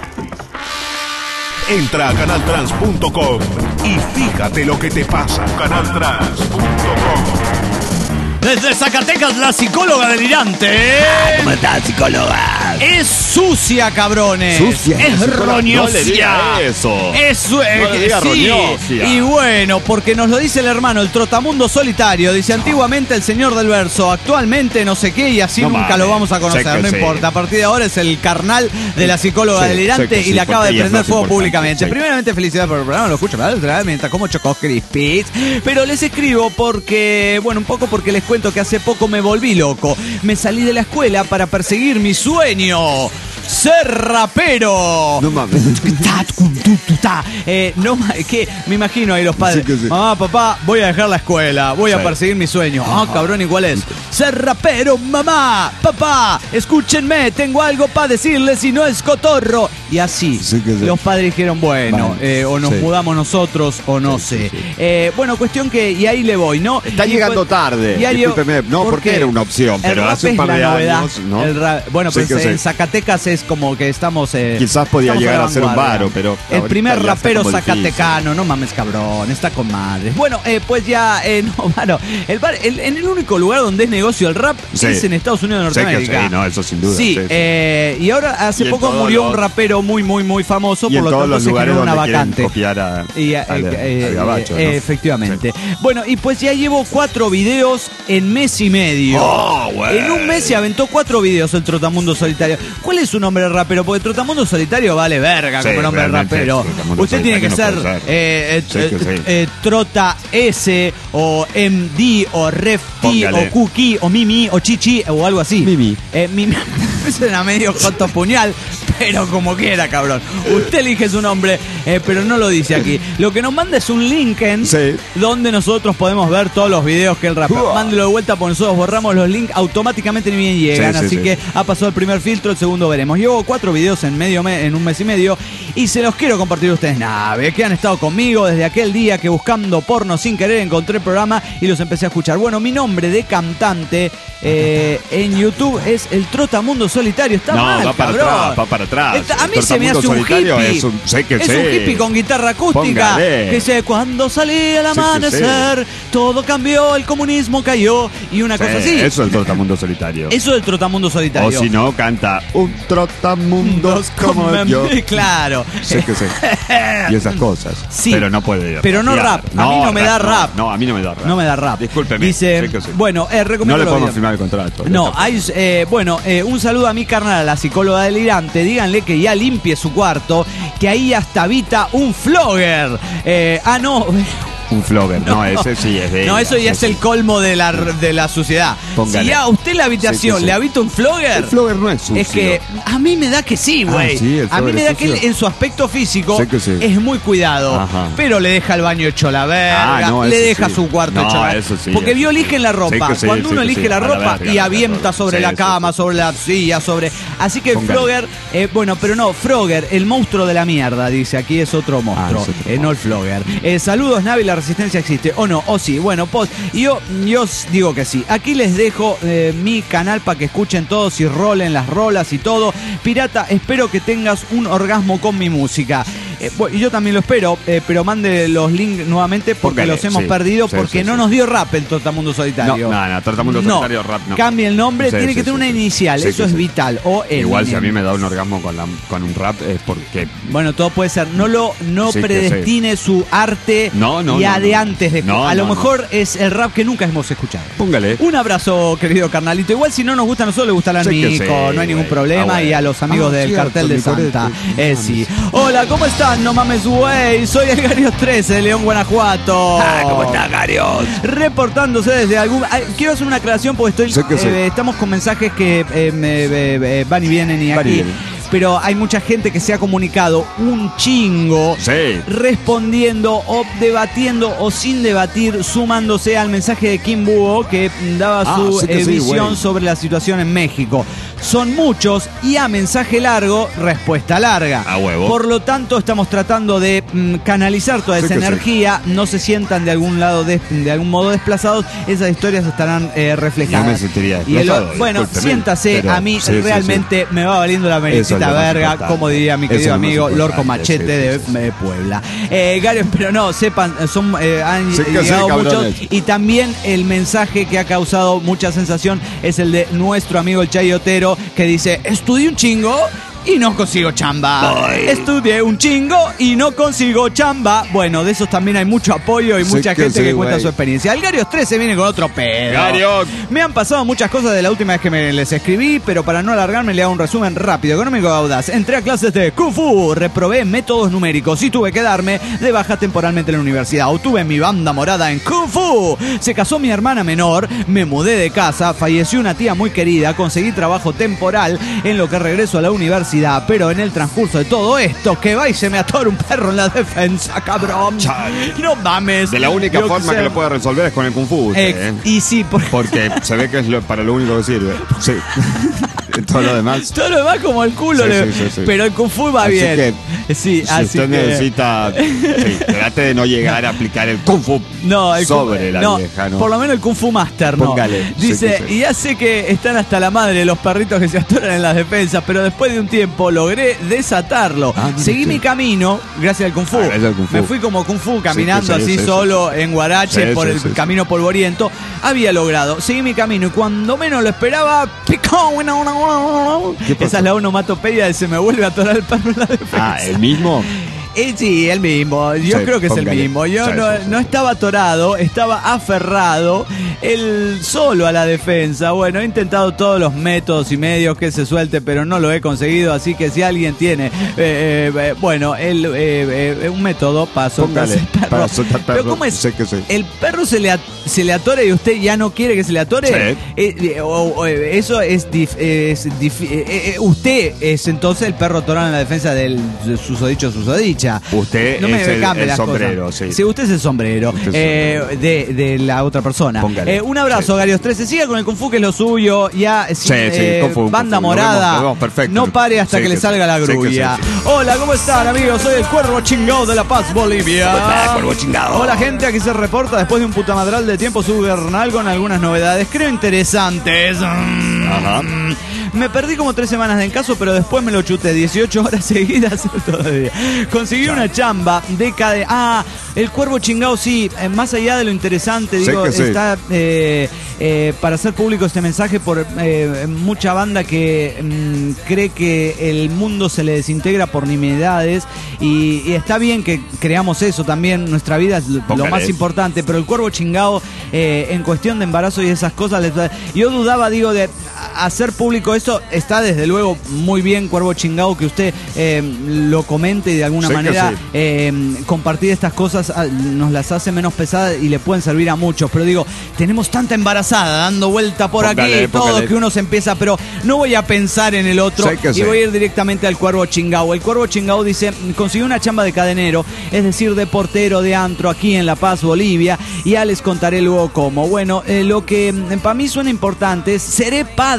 Entra a canal trans punto com y fíjate lo que te pasa. canal trans punto com. Desde Zacatecas, la psicóloga delirante. ¿Cómo estás, psicóloga? Es sucia, cabrones. Sucia, Es psicóloga. roñosia. No le diga eso. Es su- eh, No le diga sí. roñosia. Y bueno, porque nos lo dice el hermano, el trotamundo solitario. Dice antiguamente el señor del verso, actualmente no sé qué y así No nunca mames. lo vamos a conocer. Sé que No sí. importa. A partir de ahora es el carnal de la psicóloga Sí, delirante sé que y sí, le acaba porque de ella es prender más fuego importante, públicamente. sí. Primeramente, felicidades por el programa. Lo escucho, ¿verdad? Mientras como chocos crispis. Pero les escribo porque, bueno, un poco porque les cuento que hace poco me volví loco. Me salí de la escuela para perseguir mi sueño. Ser rapero. No mames. Eh, no, ma- que me imagino ahí los padres. Sí que sí. Mamá, papá, voy a dejar la escuela, voy a Sí. perseguir mi sueño. Ah, cabrón, ¿y cuál es? Ser rapero, mamá, papá, escúchenme, tengo algo para decirles y no es cotorro. Y así, Sí que sí. los padres dijeron, bueno, Vale. eh, o nos Sí. mudamos nosotros o no Sí, sé. sí, sí. Eh, bueno, cuestión que, y ahí le voy, ¿no? Está Y llegando pues- tarde. y ahí- Discúlpeme. No, ¿por porque qué? era una opción, El pero rap hace un es par de la novedad. años, ¿no? El rap- bueno, Sí pues que sí. en Zacatecas es como que estamos. eh, Quizás podía estamos llegar la a ser un vanguardia. varo, pero El ahorita primer ya está rapero como difícil. zacatecano, no mames, cabrón, está con madres. Bueno, eh, pues ya, eh, no, mano, el bar, el- en el único lugar donde es negocio el rap Sí. es en Estados Unidos de Sé que Norteamérica. sí, no, eso sin duda. Sí, sí, sí. eh, y ahora hace Y en poco todos murió los- un rapero muy, muy, muy famoso, y por en lo todos tanto los se lugares generó donde una quieren vacante. copiar a, Y, eh, al, eh, al eh, gabacho, eh, ¿no? efectivamente. Sí. Bueno, y pues ya llevo cuatro videos en mes y medio. Oh, güey. En un mes se aventó cuatro videos el Trotamundo Solitario. ¿Cuál es su nombre rapero? Porque Trotamundo Solitario vale verga Sí, como nombre realmente, rapero. Trotamundo Usted tiene que Solitario ser, no puede ser. eh, eh, Sí que eh, sí. eh, Trota S o M D o Ref T Póngale. o Cookie o Mimi o Chichi o algo así. Mimi. Eh, Mimi. Suena medio joto puñal, pero como quiera, cabrón. Usted elige su nombre, eh, pero no lo dice aquí. Lo que nos manda es un link en Sí. donde nosotros podemos ver todos los videos que él rapea. Uah. Mándelo de vuelta porque nosotros borramos los links automáticamente ni bien llegan. Sí, sí, así sí. que ha pasado el primer filtro, el segundo veremos. Llevo cuatro videos en medio me- en un mes y medio y se los quiero compartir a ustedes. Nave, que han estado conmigo desde aquel día que buscando porno sin querer encontré el programa y los empecé a escuchar. Bueno, mi nombre de cantante eh, en YouTube es el Trotamundo Solitario. Está No, mal, va para cabrón. atrás, va para atrás. Está- a mí El se me Trotamundo hace un Solitario hippie. es un- sé que es sí. un hippie con guitarra acústica. Póngale. Que dice, cuando salí al Sí que amanecer, todo cambió, el comunismo cayó y una Sí, cosa así. eso es el Trotamundo Solitario. Eso es el Trotamundo Solitario. O si no, canta un Trotamundo Dos como como yo. Claro. Sé que sí. Y esas cosas. Sí. Pero no puede. Pero no rapear. rap. A mí no me da rap. No, a mí no me da rap. No me da rap. Discúlpeme. Dice, sé que sí. bueno, eh, No recomiendo le los podemos videos. firmar el contrato. No, Está- hay, eh, bueno, eh, un saludo a mi carnal, a la psicóloga delirante. Díganle que ya limpie su cuarto, que ahí hasta habita un flogger. Eh, ah, no. Un flogger. No, ese sí es de. No, eso ya es ese el sí. colmo de la, de la suciedad. Póngale. Si ya a usted la habitación Sí, sí, sí. le habita un flogger. El flogger no es sucio. Es que a mí me da que sí, güey. Ah, sí, el a mí flogger me es da que él sucio. en su aspecto físico Sé que sí. es muy cuidado. Ajá. Pero le deja el baño hecho la verga, Ah, no, le eso deja sí. su cuarto No, hecho la eso sí, Porque eso vio sí. eligen la ropa. Sé que sí, Cuando sí uno que elige sí. la A la ropa verga, y la avienta verga. sobre Sí, la sí, cama, sí. sobre la silla, sobre. Así que Póngale. Frogger, eh, bueno, pero no, Frogger, el monstruo de la mierda, dice aquí es otro monstruo. es otro eh, no el Flogger. Eh, saludos, Navi, la resistencia existe. O no, o sí. Bueno, pues yo, yo s- digo que sí. Aquí les dejo eh, mi canal para que escuchen todos y rolen las rolas y todo. Pirata, espero que tengas un orgasmo con mi música. Eh, bueno, y yo también lo espero, eh, pero mande los links nuevamente porque Póngale, los hemos sí. perdido Sí, porque sí, no sí. nos dio rap el Trotamundo No, Solitario. no, no, Trotamundo No. Solitario rap no. Cambie el nombre, Sí, tiene sí, que tener sí, una sí. inicial, Sí, eso sí, es sí. vital. O Igual si a mí Eminem. me da un orgasmo con, la, con un rap es porque... Bueno, todo puede ser. No lo no Sí, que predestine su arte No, no, ya no, de no. antes de No, a lo no, mejor es el rap que nunca hemos escuchado. Póngale. Un abrazo, querido carnalito. Igual si no nos gusta a nosotros, le gustará a Sí que Nico, sí, no hay ningún güey. problema. Ah, bueno. Y a los amigos Ah, del cierto, cartel de mi corete, Santa. no Eh, mames. sí. Hola, ¿cómo están? No mames, güey. Soy el Garios trece de León, Guanajuato. Ah, ¿cómo está, Garios? Reportándose desde algún... Ay, quiero hacer una aclaración porque estoy Sí que sí. eh, estamos con mensajes que eh, me- eh, eh, van y vienen y Van y aquí. vienen. Pero hay mucha gente que se ha comunicado un chingo Sí. respondiendo o debatiendo o sin debatir, sumándose al mensaje de Kim Búho que daba Ah, su sí que eh, sí, visión güey. sobre la situación en México. Son muchos y a mensaje largo, respuesta larga. A huevo. Por lo tanto, estamos tratando de mm, canalizar toda Sí esa que sí. energía. No se sientan de algún lado, de, de algún modo desplazados. Esas historias estarán eh, reflejadas. No me sentiría Y el- desplazado, bueno, discúlpeme, siéntase, pero a mí sí, sí, realmente me va valiendo la Eso es meritita lo más verga, importante. como diría mi Eso es querido lo más amigo Lorco importante, Machete sí, de, sí, sí. de Puebla. Eh, Gary, pero no, sepan, son, eh, han Sí que sí, llegado muchos. cabrones. Y también el mensaje que ha causado mucha sensación es el de nuestro amigo el Chayotero, que dice, estudié un chingo y no consigo chamba. Ay. Estudié un chingo y no consigo chamba. Bueno, de esos también hay mucho apoyo y Sí mucha que gente sí, que cuenta güey. su experiencia. El Garios trece viene con otro pedo. Garios. Me han pasado muchas cosas de la última vez que me les escribí, pero para no alargarme le hago un resumen rápido, económico y audaz. Entré a clases de Kung Fu, reprobé métodos numéricos y tuve que darme de baja temporalmente en la universidad. Obtuve mi banda morada en Kung Fu. Se casó mi hermana menor, me mudé de casa, falleció una tía muy querida, conseguí trabajo temporal en lo que regreso a la universidad, pero en el transcurso de todo esto, que va y se me atora un perro en la defensa, cabrón. Chale. No mames. De la única Yo forma sé. que lo puede resolver es con el Kung Fu. usted, Eh, ¿eh? y sí, por... Porque se ve que es lo- para lo único que sirve. Sí. Todo lo demás. todo lo demás como el culo, Sí, le- sí, sí, sí. pero el Kung Fu va Así bien. que, sí, Si así usted que- necesita. Sí, trate de no llegar a aplicar el Kung Fu No, el sobre Kung- la no, vieja, ¿no? por lo menos el Kung Fu Master, ¿no? Póngale, Dice, sí que sí. y ya sé que están hasta la madre los perritos que se atoran en las defensas, pero después de un tiempo logré desatarlo. Ah, mire Seguí usted. mi camino gracias al Kung Fu. Ah, gracias al Kung Fu. Me fui como Kung Fu caminando Sí, que sí, así sí, solo en Guarache Sí, por sí, el sí, sí. camino polvoriento. Había logrado. Seguí mi camino y cuando menos lo esperaba, picó. ¿Qué pasó? Esa es la onomatopeya de se me vuelve a atorar el perro en la defensa. Ah, el mismo. Eh, sí, el mismo. Yo Sí, creo que es el póngale. mismo. Yo Sí, no, sí, sí. no estaba atorado, estaba aferrado, él solo a la defensa. Bueno, he intentado todos los métodos y medios que se suelte, pero no lo he conseguido. Así que si alguien tiene, eh, eh, eh, bueno, el, eh, eh, un método para soltarse Póngale, el perro. para soltar perro. Pero ¿cómo es? Sé que sí. El perro se le, at- se le atore y usted ya no quiere que se le atore. Sí. Eh, eh, o- o, eh, eso es, dif- es dif- eh, eh, usted es entonces el perro atorado en la defensa del susodicho susodicha. Usted No me es el, cambie el las sombrero, cosas. sí. Sí, usted es el sombrero, Usted es el eh, sombrero. De, de la otra persona. Póngale. Eh, un abrazo, Sí. Garios trece. Siga con el Kung Fu, que es lo suyo. Ya, Sí, sin, sí, eh, Kung Fu, Kung banda Fu. Nos morada. vemos, nos vemos, perfecto. No pare hasta Sí, que le que salga sí. la Sí, que sí, grulla. sí. Hola, ¿cómo están, amigos? Soy el Cuervo Chingado de La Paz, Bolivia. Hola, Cuervo Chingado. Hola, gente. Aquí se reporta después de un putamadral de tiempo subvernal con algunas novedades, creo interesantes. Mm. Ajá. Me perdí como tres semanas de encaso, pero después me lo chuté dieciocho horas seguidas todavía. Conseguí una chamba de cade... Ah, el Cuervo Chingado, sí. eh, más allá de lo interesante, Sé digo, que sí. está eh, eh, para hacer público este mensaje por eh, mucha banda que mm, cree que el mundo se le desintegra por nimiedades y, y está bien que creamos eso también. Nuestra vida es lo, lo Póngale. más importante, pero el Cuervo Chingado eh, en cuestión de embarazo y esas cosas, les- yo dudaba, digo, de hacer público eso. Está desde luego muy bien, Cuervo Chingado, que usted eh, lo comente y de alguna Sé que manera sí. eh, compartir estas cosas ah, nos las hace menos pesadas y le pueden servir a muchos. Pero digo, tenemos tanta embarazada dando vuelta por Póngale, aquí, todo póngale. que uno se empieza, pero no voy a pensar en el otro Sé que y sí. voy a ir directamente al Cuervo Chingado. El Cuervo Chingado dice, consiguió una chamba de cadenero, es decir, de portero de antro aquí en La Paz, Bolivia, y ya les contaré luego cómo. Bueno, eh, lo que para mí suena importante es, seré padre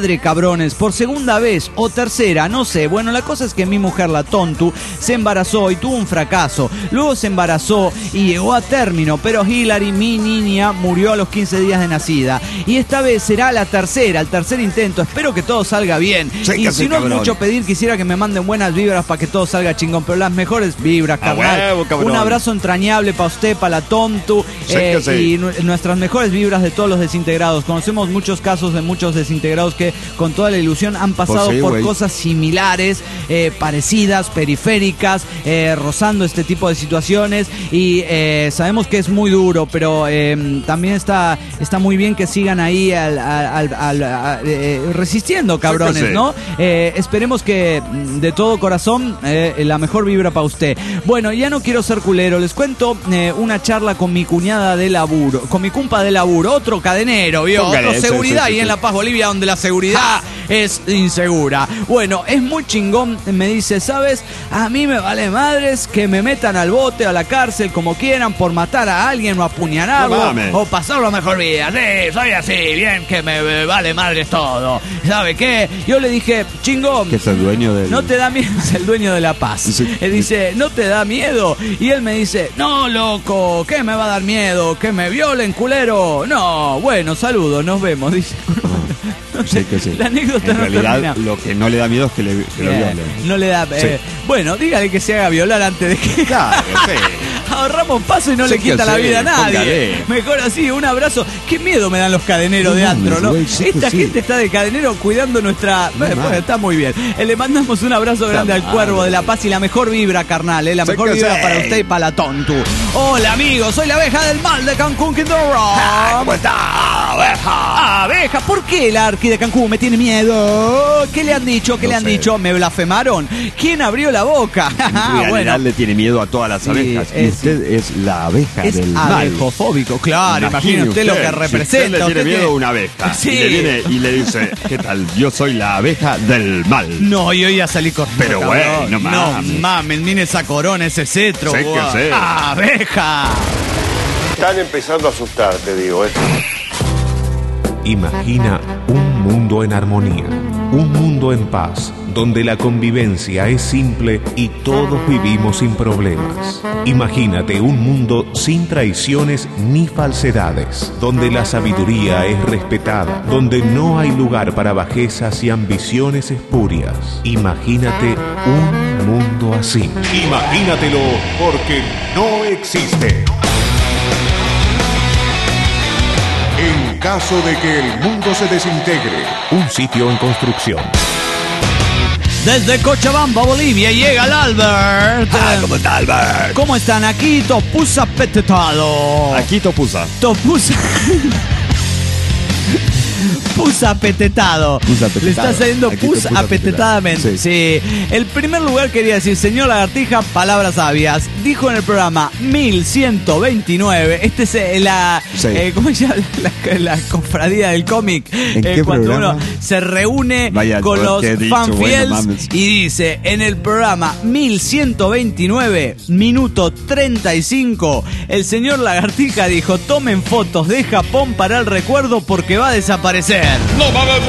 madre, cabrones, por segunda vez o tercera, no sé. Bueno, la cosa es que mi mujer, la Tontu, se embarazó y tuvo un fracaso. Luego se embarazó y llegó a término, pero Hillary, mi niña, murió a los quince días de nacida. Y esta vez será la tercera, el tercer intento. Espero que todo salga bien. Sí, y si no es mucho pedir, quisiera que me manden buenas vibras para que todo salga chingón, pero las mejores vibras, carnal. A huevo, Un abrazo entrañable para usted, para la Tontu, Sí, eh, sí. y nu- nuestras mejores vibras de todos los desintegrados. Conocemos muchos casos de muchos desintegrados que con toda la ilusión han pasado Pues sí, por güey. cosas similares, eh, parecidas, periféricas, eh, rozando este tipo de situaciones, y eh, sabemos que es muy duro, pero eh, también está, está muy bien que sigan ahí al, al- al- al- a- eh, resistiendo, cabrones, sí. ¿no? Eh, esperemos que mm, de todo corazón eh, la mejor vibra para usted. Bueno, ya no quiero ser culero, les cuento eh, una charla con mi cuñada de laburo, con mi compa de laburo, otro cadenero, ¿vio? Póngale, Otro sí, seguridad sí, sí, y en sí. La Paz, Bolivia, donde la seguridad es insegura. Bueno, es muy chingón, me dice, ¿sabes? A mí me vale madres que me metan al bote, a la cárcel, como quieran, por matar a alguien o apuñalarlo, No mames. o pasarlo mejor vida. Sí, soy así, bien que me, me vale madres todo. ¿Sabe qué? Yo le dije, chingón, Que es el dueño del... no te da miedo, es el dueño de La Paz. Sí. Él dice, ¿no te da miedo? Y él me dice, no, loco, ¿qué me va a dar miedo? ¿Que me violen, culero? No, bueno, saludos, nos vemos, dice. No sé, Sí, que sí. La anécdota En no realidad, termina. lo que no le da miedo es que, le, que lo Eh, violen. no le da... eh, Bueno, dígale que se haga violar antes de que... Claro, sí. Ahorramos paso y no Sí, le quita que la sí, vida a nadie. póngale. Mejor así, un abrazo. Qué miedo me dan los cadeneros de No antro, mames, ¿no? güey, sí que Esta sí. gente está de cadenero cuidando nuestra... Bueno, mames. está muy bien. Eh, le mandamos un abrazo grande al madre. Cuervo de La Paz y la mejor vibra, carnal. eh, La Sí mejor que vibra sí. para usted y para la Tontu. Hola, amigos. Soy la abeja del mal de Cancún, Quindoro. ¿Cómo está, abeja? Abeja, ¿por qué el Arqui de Cancún me tiene miedo? ¿Qué le han dicho? ¿Qué No le han sé. dicho? ¿Me blasfemaron? ¿Quién abrió la boca? En realidad bueno, le tiene miedo a todas las Sí, abejas. Y es- usted es la abeja es del mal. abejofóbico, claro. Imagine usted, lo que Si representa. usted le tiene usted miedo a tiene- una abeja. Sí. Y le viene y le dice, ¿qué tal? Yo soy la abeja del mal. No, yo ya salí corriendo. Pero cabrón. bueno, mames. No mames, mire esa corona, ese cetro. Sí que guau. sí. ¡Abeja! Están empezando a asustar, te digo. ¿eh? Imagina un mundo en armonía, un mundo en paz, donde la convivencia es simple y todos vivimos sin problemas. Imagínate un mundo sin traiciones ni falsedades, donde la sabiduría es respetada, donde no hay lugar para bajezas y ambiciones espurias. Imagínate un mundo así. Imagínatelo porque no existe. En caso de que el mundo se desintegre, Un sitio en construcción. Desde Cochabamba, Bolivia, llega el Albert. Ah, ¿cómo está, Albert? ¿Cómo están aquí? Topusa petetado. Aquí Topusa. Topusa. Pus apetetado. Pus apetetado. Le está saliendo Aquí pus te pus apetetadamente. apetetado. Sí. El primer lugar quería decir, señor Lagartija, palabras sabias. Dijo en el programa mil ciento veintinueve. Este es eh, la. Sí. eh, ¿Cómo se llama? La, la cofradía del cómic. ¿En Eh, qué cuando programa? uno se reúne Vaya, con yo los te he dicho, fanfiels bueno, mames. y dice en el programa mil ciento veintinueve, minuto treinta y cinco, el señor Lagartija dijo: tomen fotos de Japón para el recuerdo porque va a desaparecer. ¡No mames,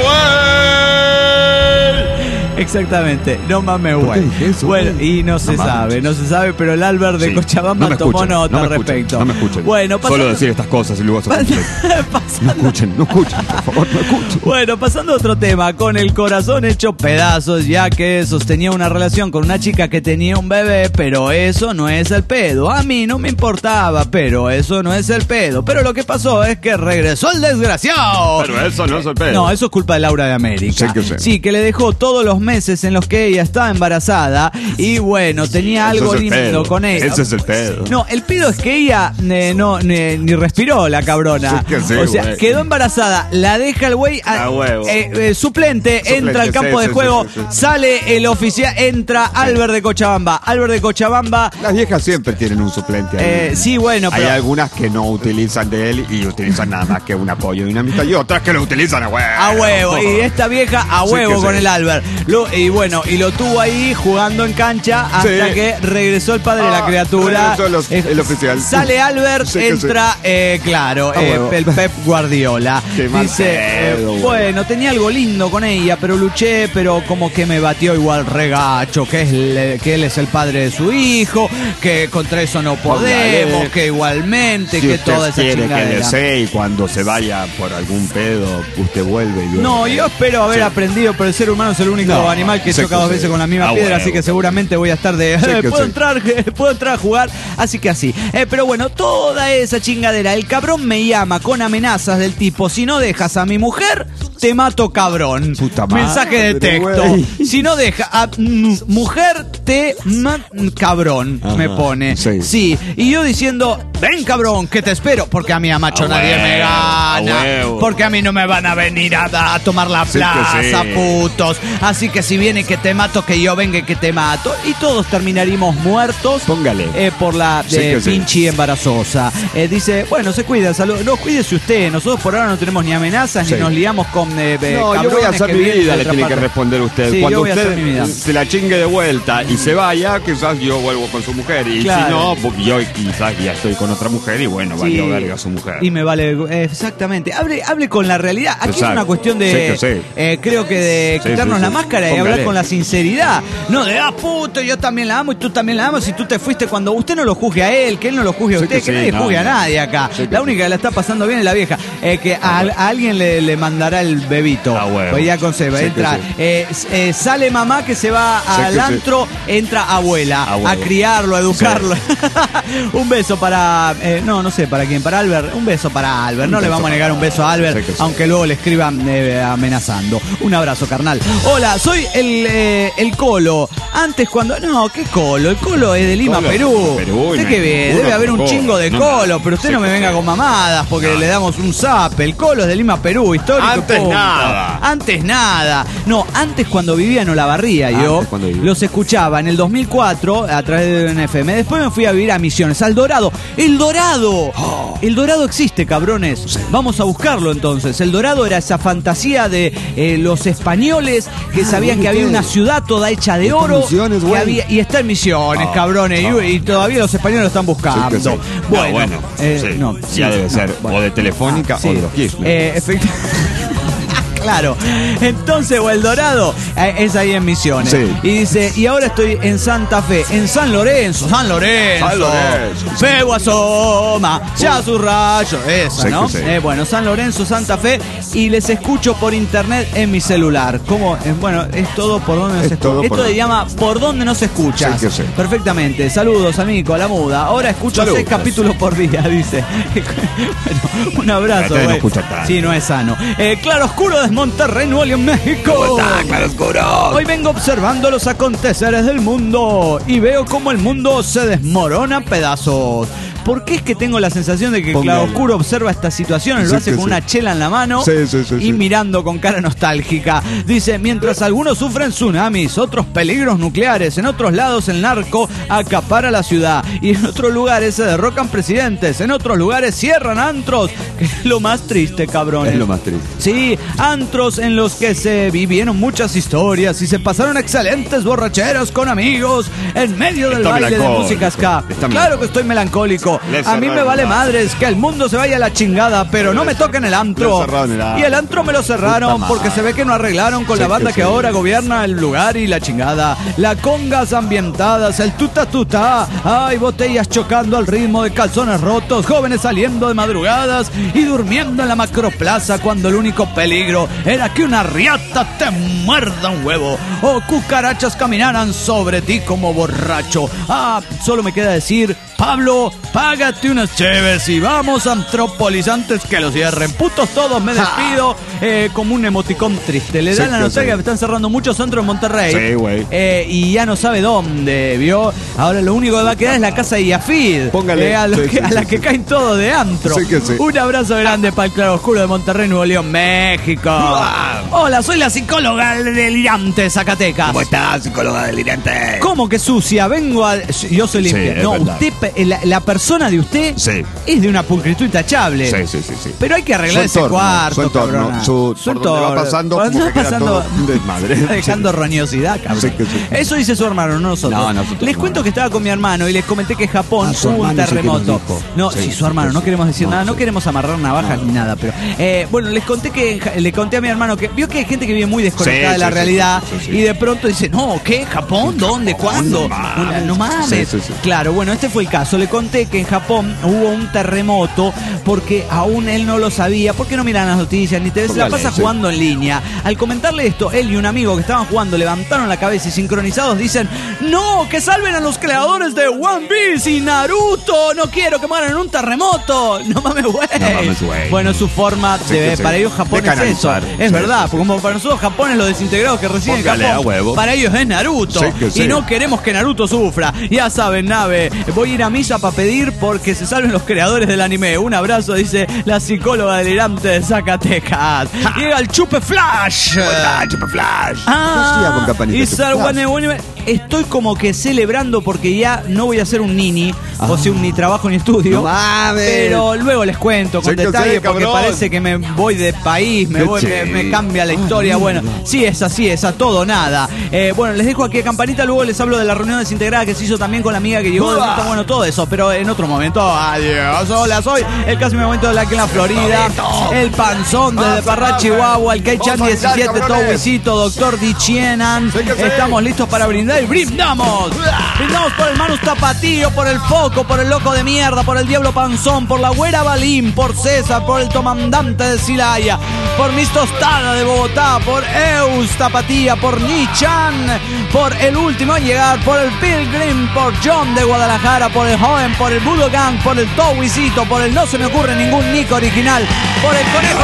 güey! Exactamente, no mames, ¿Por qué güey. dije eso, Bueno, güey? y no se No mames. sabe, no se sabe, pero el Albert de Sí. Cochabamba No me tomó escuchen, nota no me al escuchen, respecto. No me escuchen. Bueno, Solo pasando- decir estas cosas y luego se cumplen. No pasando, escuchen, no escuchen, por favor, no escuchen. Bueno, pasando a otro tema, con el corazón hecho pedazos, ya que sostenía una relación con una chica que tenía un bebé, pero eso no es el pedo. A mí no me importaba, pero eso no es el pedo. Pero lo que pasó es que regresó el desgraciado. Pero eso no es el pedo. No, eso es culpa de Laura de América. Sí que sí. Sí, que le dejó todos los meses en los que ella estaba embarazada y bueno, tenía Eso algo es el lindo pedo. con ella. Ese es el pedo. No, el pedo es que ella eh, no ni, ni respiró la cabrona. Sí que sí, o sea, güey. quedó embarazada, la deja el güey a- A huevo. eh, eh, suplente, Suplente, entra al campo sí, de sí, juego, sí, sí, sí. sale el oficial, entra Albert de Cochabamba. Albert de Cochabamba, Las viejas siempre tienen un suplente ahí. eh, sí, bueno, Hay pero algunas que no utilizan de él y utilizan nada más que un apoyo y una amistad. Y otras que lo utilizan a huevo. a huevo. Y esta vieja a Sí huevo que con sí. el Albert. Lo, y bueno, y lo tuvo ahí jugando en cancha hasta Sí. que regresó el padre de la Ah, criatura. regresó los- Eh, el oficial. Sale Albert, Sí, que entra, eh, claro, Ah, eh, huevo. el Pep Guardiola. Qué mal Dice, eh, pedo, güey. bueno, tenía algo lindo con ella, pero luché, pero como que me batió igual regacho, que, es le- que él es el padre de su hijo, que contra eso no podemos, Póngale. que igualmente, Si que usted toda esa quiere que chingadera. desee y cuando se vaya por algún pedo, usted vuelve y No, yo espero haber Sí. aprendido, pero el ser humano es el único No, animal que sé choca que dos sí. veces con la misma Ah, piedra, huevo. así que seguramente voy a estar de... Sí que ¿Puedo sí. entrar? ¿Puedo entrar a jugar? Así que así. Eh, pero bueno, toda esa chingadera. El cabrón me llama con amenazas del tipo, si no dejas a mi mujer, te mato cabrón. Puta madre, Mensaje de texto. güey. Si no deja a mm, mujer, te ma- cabrón, Ajá, me pone. sí. Sí. Y yo diciendo, ven cabrón, que te espero, porque a mí a macho A nadie me huevo, a gana. huevo. Porque a mí no me van a venir a, a tomar la Sí que plaza, sí. putos. Así que si viene que te mato, que yo venga y que te mato. Y todos terminaríamos muertos. Póngale. eh, por la Sí eh, que sí. pinche embarazosa. Eh, dice, bueno, se cuida, salud. No, cuídese usted. Nosotros por ahora no tenemos ni amenazas, Sí. ni nos liamos con eh, eh, No, yo voy a cabrones hacer que mi vienen de vida, le otra tiene que parte. responder usted. Sí, yo Cuando voy a hacer usted mi vida. se la chingue de vuelta y se vaya, quizás yo vuelvo con su mujer. Y Claro. si no, porque yo quizás ya estoy con otra mujer y bueno, Sí. valió verga su mujer. Y me vale, eh, exactamente. Hable, hable con la realidad. Aquí es Exacto. una cuestión de, Sí que sí. eh, creo que de Sí, quitarnos sí, la sí. máscara y Póngale. hablar con la sinceridad. No de, ah, puto, yo también la amo y tú también la amas y tú te fuiste cuando usted no lo juzgue a él, que él no lo juzgue a Sí usted, que que, sí, nadie no, juzgue a no. nadie acá. Sí que La sí. única que la está pasando bien es la vieja. Eh, que a, a alguien le, le mandará el bebito. Ah, huevo. Pues ya conserva, Sí que entra. sí. eh, s- eh, sale mamá que se va Sí al que sí. antro, entra abuela Ah, huevo. a criarlo, a educarlo. Un beso para, eh, no, no sé para quién, para Albert. Un beso para Albert. No Un le beso vamos a negar un beso a Albert, Sí que sí. aunque luego le escriban eh, amenazando. Un abrazo, carnal. Hola, soy el, eh, el Colo. Antes cuando... No, ¿qué Colo? El Colo es de Lima, Colo, Perú. Perú, ¿Usted no qué hay ve? ninguno Debe haber un Colo. chingo de No, Colo, no. pero usted Sí no me que venga sí. con mamadas porque No. le damos un zap. El Colo es de Lima, Perú, histórico. Antes punto. nada. Antes nada. No, antes cuando vivía en Olavarría yo, Antes cuando vivía. los escuchaba en el dos mil cuatro a través de un F M. Después me fui a vivir a Misiones, al Dorado. ¡El Dorado! El Dorado existe, cabrones. Vamos a buscarlo entonces. El Dorado era esa fantasía de eh, los españoles que sabían mire que había usted. una ciudad toda hecha de Está en oro. Misiones, que güey. había- y está en Misiones, Ah, cabrones. ah. Y, y todavía los españoles lo están buscando. Sí que sí. Bueno, No, bueno, eh, sí. no, Ya sí, debe no, ser bueno. o de Telefónica Sí. o de los Kirchner. Eh, efectivamente. Claro, entonces o El Dorado eh, es ahí en Misiones. Sí. Y dice, y ahora estoy en Santa Fe, en San Lorenzo, San Lorenzo. San Lorenzo. Feo asoma, ya su rayo, esa, Sí ¿no? que sí. Eh, bueno, San Lorenzo, Santa Fe, y les escucho por internet en mi celular. ¿Cómo? Eh, bueno, es todo por donde nos Es todo escucha. por Esto se donde- llama por donde nos escuchas. Sí que sí. Perfectamente. Saludos, amigo, a la muda. Ahora escucho Saludos. seis capítulos por día, dice. Bueno, un abrazo. Ustedes no güey. escuchan tanto. Sí, no es sano. Eh, Claro Oscuro de Monterrey, Nuevo León, México. ¿Cómo está, Claro Oscuro? Hoy vengo observando los aconteceres del mundo y veo cómo el mundo se desmorona a pedazos. ¿Por qué es que tengo la sensación de que Póngale. Claro Oscuro observa estas situaciones? Lo Sí hace que con sí. una chela en la mano Sí, sí, sí, y sí. mirando con cara nostálgica. Dice, mientras algunos sufren tsunamis, otros peligros nucleares, en otros lados el narco acapara la ciudad y en otros lugares se derrocan presidentes, en otros lugares cierran antros, que es lo más triste, cabrones. Es lo más triste. Sí, antros en los que se vivieron muchas historias y se pasaron excelentes borracheras con amigos en medio del Está baile de melancólico, música ska. está Claro que estoy melancólico. Le A mí me cerraron vale el madres que el mundo se vaya a la chingada, pero no me toquen el antro. Le cerraron el antro. Y el antro me lo cerraron Puta porque madre. se ve que no arreglaron con Sí la banda que que sí. ahora gobierna el lugar y la chingada. La congas ambientadas, el tuta tuta. Hay botellas chocando al ritmo de calzones rotos, jóvenes saliendo de madrugadas y durmiendo en la macroplaza cuando el único peligro era que una riata te muerda un huevo o cucarachas caminaran sobre ti como borracho. Ah, solo me queda decir, Pablo, págate unas cheves y vamos a Antrópolis antes que lo cierren. Putos todos, me despido. Eh, como un emoticón triste. Le Sí dan la que nostalgia sí. que están cerrando muchos centros en Monterrey. Sí, güey. Eh, y ya no sabe dónde, ¿vio? Ahora lo único que va a quedar es la casa de Yafid. Póngale. Eh, a los Sí, que- sí, a sí, la sí. que caen todos de antro. Sí que sí. Un abrazo grande para el Claro Oscuro de Monterrey, Nuevo León, México. Hola, soy la psicóloga delirante de Zacatecas. ¿Cómo está, psicóloga delirante? ¿Cómo que sucia? Vengo a... Yo soy limpia. Sí, es no, verdad. usted, pe- sea, la, la persona de usted Sí. es de una pulcritud intachable. Sí, sí, sí, sí. Pero hay que arreglar Su ese entorno, cuarto, su entorno, cabrona. su- por donde va pasando, Por como donde que va queda pasando, todo un desmadre. está dejando roñosidad, cabrón. Sí, que sí. Eso dice su hermano, no nosotros. No, nosotros les no. cuento que estaba con mi hermano y les comenté que en Japón Ah, su hubo un hermano sí que nos terremoto. dijo. No, Sí, sí, sí, su hermano, sí, no sí. queremos decir No, nada, sí. no queremos amarrar navajas No. ni nada, pero eh, bueno, les conté que en Ja- le conté a mi hermano que vio que hay gente que vive muy desconectada Sí, de la sí, sí, realidad sí, sí, sí. y de pronto dice, no, ¿qué? ¿Japón? ¿Dónde? ¿Cuándo? no mames. Una- No mames. Sí, sí, sí. Claro, bueno, este fue el caso. Le conté que en Japón hubo un terremoto porque aún él no lo sabía, porque no miran las noticias ni te ves, la Póngale, pasa sí. jugando en línea. Al comentarle esto, él y un amigo que estaban jugando levantaron la cabeza y sincronizados dicen, no, que salven a los creadores de One Piece y Naruto, no quiero que mueran en un terremoto. No mames, güey. No mames, güey. Bueno, su forma Sí, de, sí, sí. para ellos Japón De es eso. canalizar. Es Sí, verdad, sí, sí. porque como para nosotros Japón es los desintegrados que reciben en Póngale Japón, a huevo. para ellos es Naruto. Sí, que sí. Y no queremos que Naruto sufra. Ya saben, nave, voy a ir a misa para pedir porque se salven los creadores del anime. Un abrazo, dice la psicóloga delirante de Zacatecas. Llega el Chupe Flash. Ah, Chupa Flash. Ah, Hostia, con campanita, y Chupe Sar- Flash. bueno, bueno, estoy como que celebrando porque ya no voy a ser un nini, o sea, un ni trabajo ni estudio. No mames. Pero luego les cuento con Sí que detalle sí, porque cabrón. parece que me voy de país, me, Qué voy, me, chido. me cambia la historia. Bueno, sí es así, es a todo nada. Eh, bueno, les dejo aquí a Campanita, luego les hablo de la reunión desintegrada que se hizo también con la amiga que llegó de vuelta. Bueno, todo eso, pero en otro momento. Adiós, hola, soy el casi momento de la aquí en la Florida, el panzón desde Parra, Chihuahua, el Keichan Vamos a bailar, diecisiete, cabrones. Towisito, doctor Dichienan. Sí que sí. Estamos listos para brindar y brindamos. Brindamos por el Manus Tapatío, por el Foco, por el Loco de Mierda, por el Diablo Panzón, por la Güera Balín, por César, por el Comandante de Silaya, por Mis Tostada de Bogotá, por Eus Tapatía, por Nichan, por el último en llegar, por el Pilgrim, por John de Guadalajara, por el Joven, por el Budogang, por el Towisito, por el No se me ocurre ningún Nico original, por el Conejo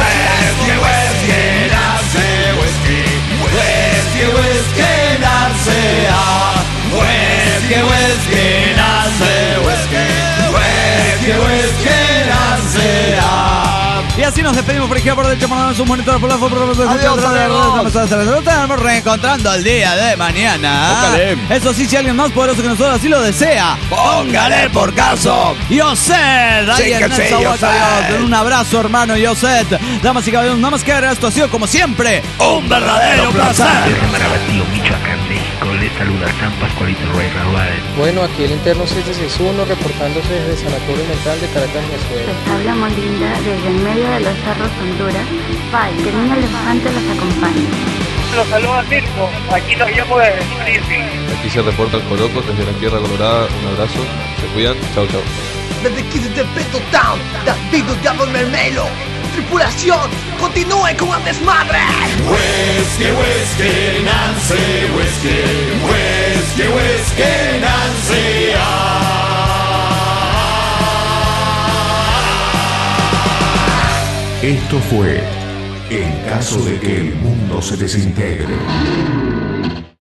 Y así nos despedimos por izquierda, por derecha, mandamos un monitor por la foto, por la Adiós, amigos. estamos reencontrando el día de mañana. Póngale. Eso sí, si alguien más poderoso que nosotros así lo desea, Póngale por caso. Yoset, ahí Sí, en que el sí, Zahuaca, Yoset. Dios. Un abrazo, hermano Yoset. Damas y caballeros, nada más que agregar, esto ha sido como siempre Un verdadero placer. Desde Marabatío, Michoacán, México, les saluda San Pascualito Rey Raúl. Bueno, aquí el interno siete seis uno reportándose desde el Sanatorio Mental de Caracas, Venezuela. Les habla Molinda desde en medio de los cerros Honduras. Bye, que el niño elefante los acompañe. Los saluda Mirko, aquí los llamo de Disney. Aquí se reportan Colocos desde la Tierra Colorada. Un abrazo, se cuidan, chau chau. Desde aquí desde Peto Town, David Diablo Mermelo. Tripulación, continúen con el desmadre. Whisky, whisky, Nancy, whisky, whisky, whisky, Nancy. Esto fue En caso de que el mundo se desintegre.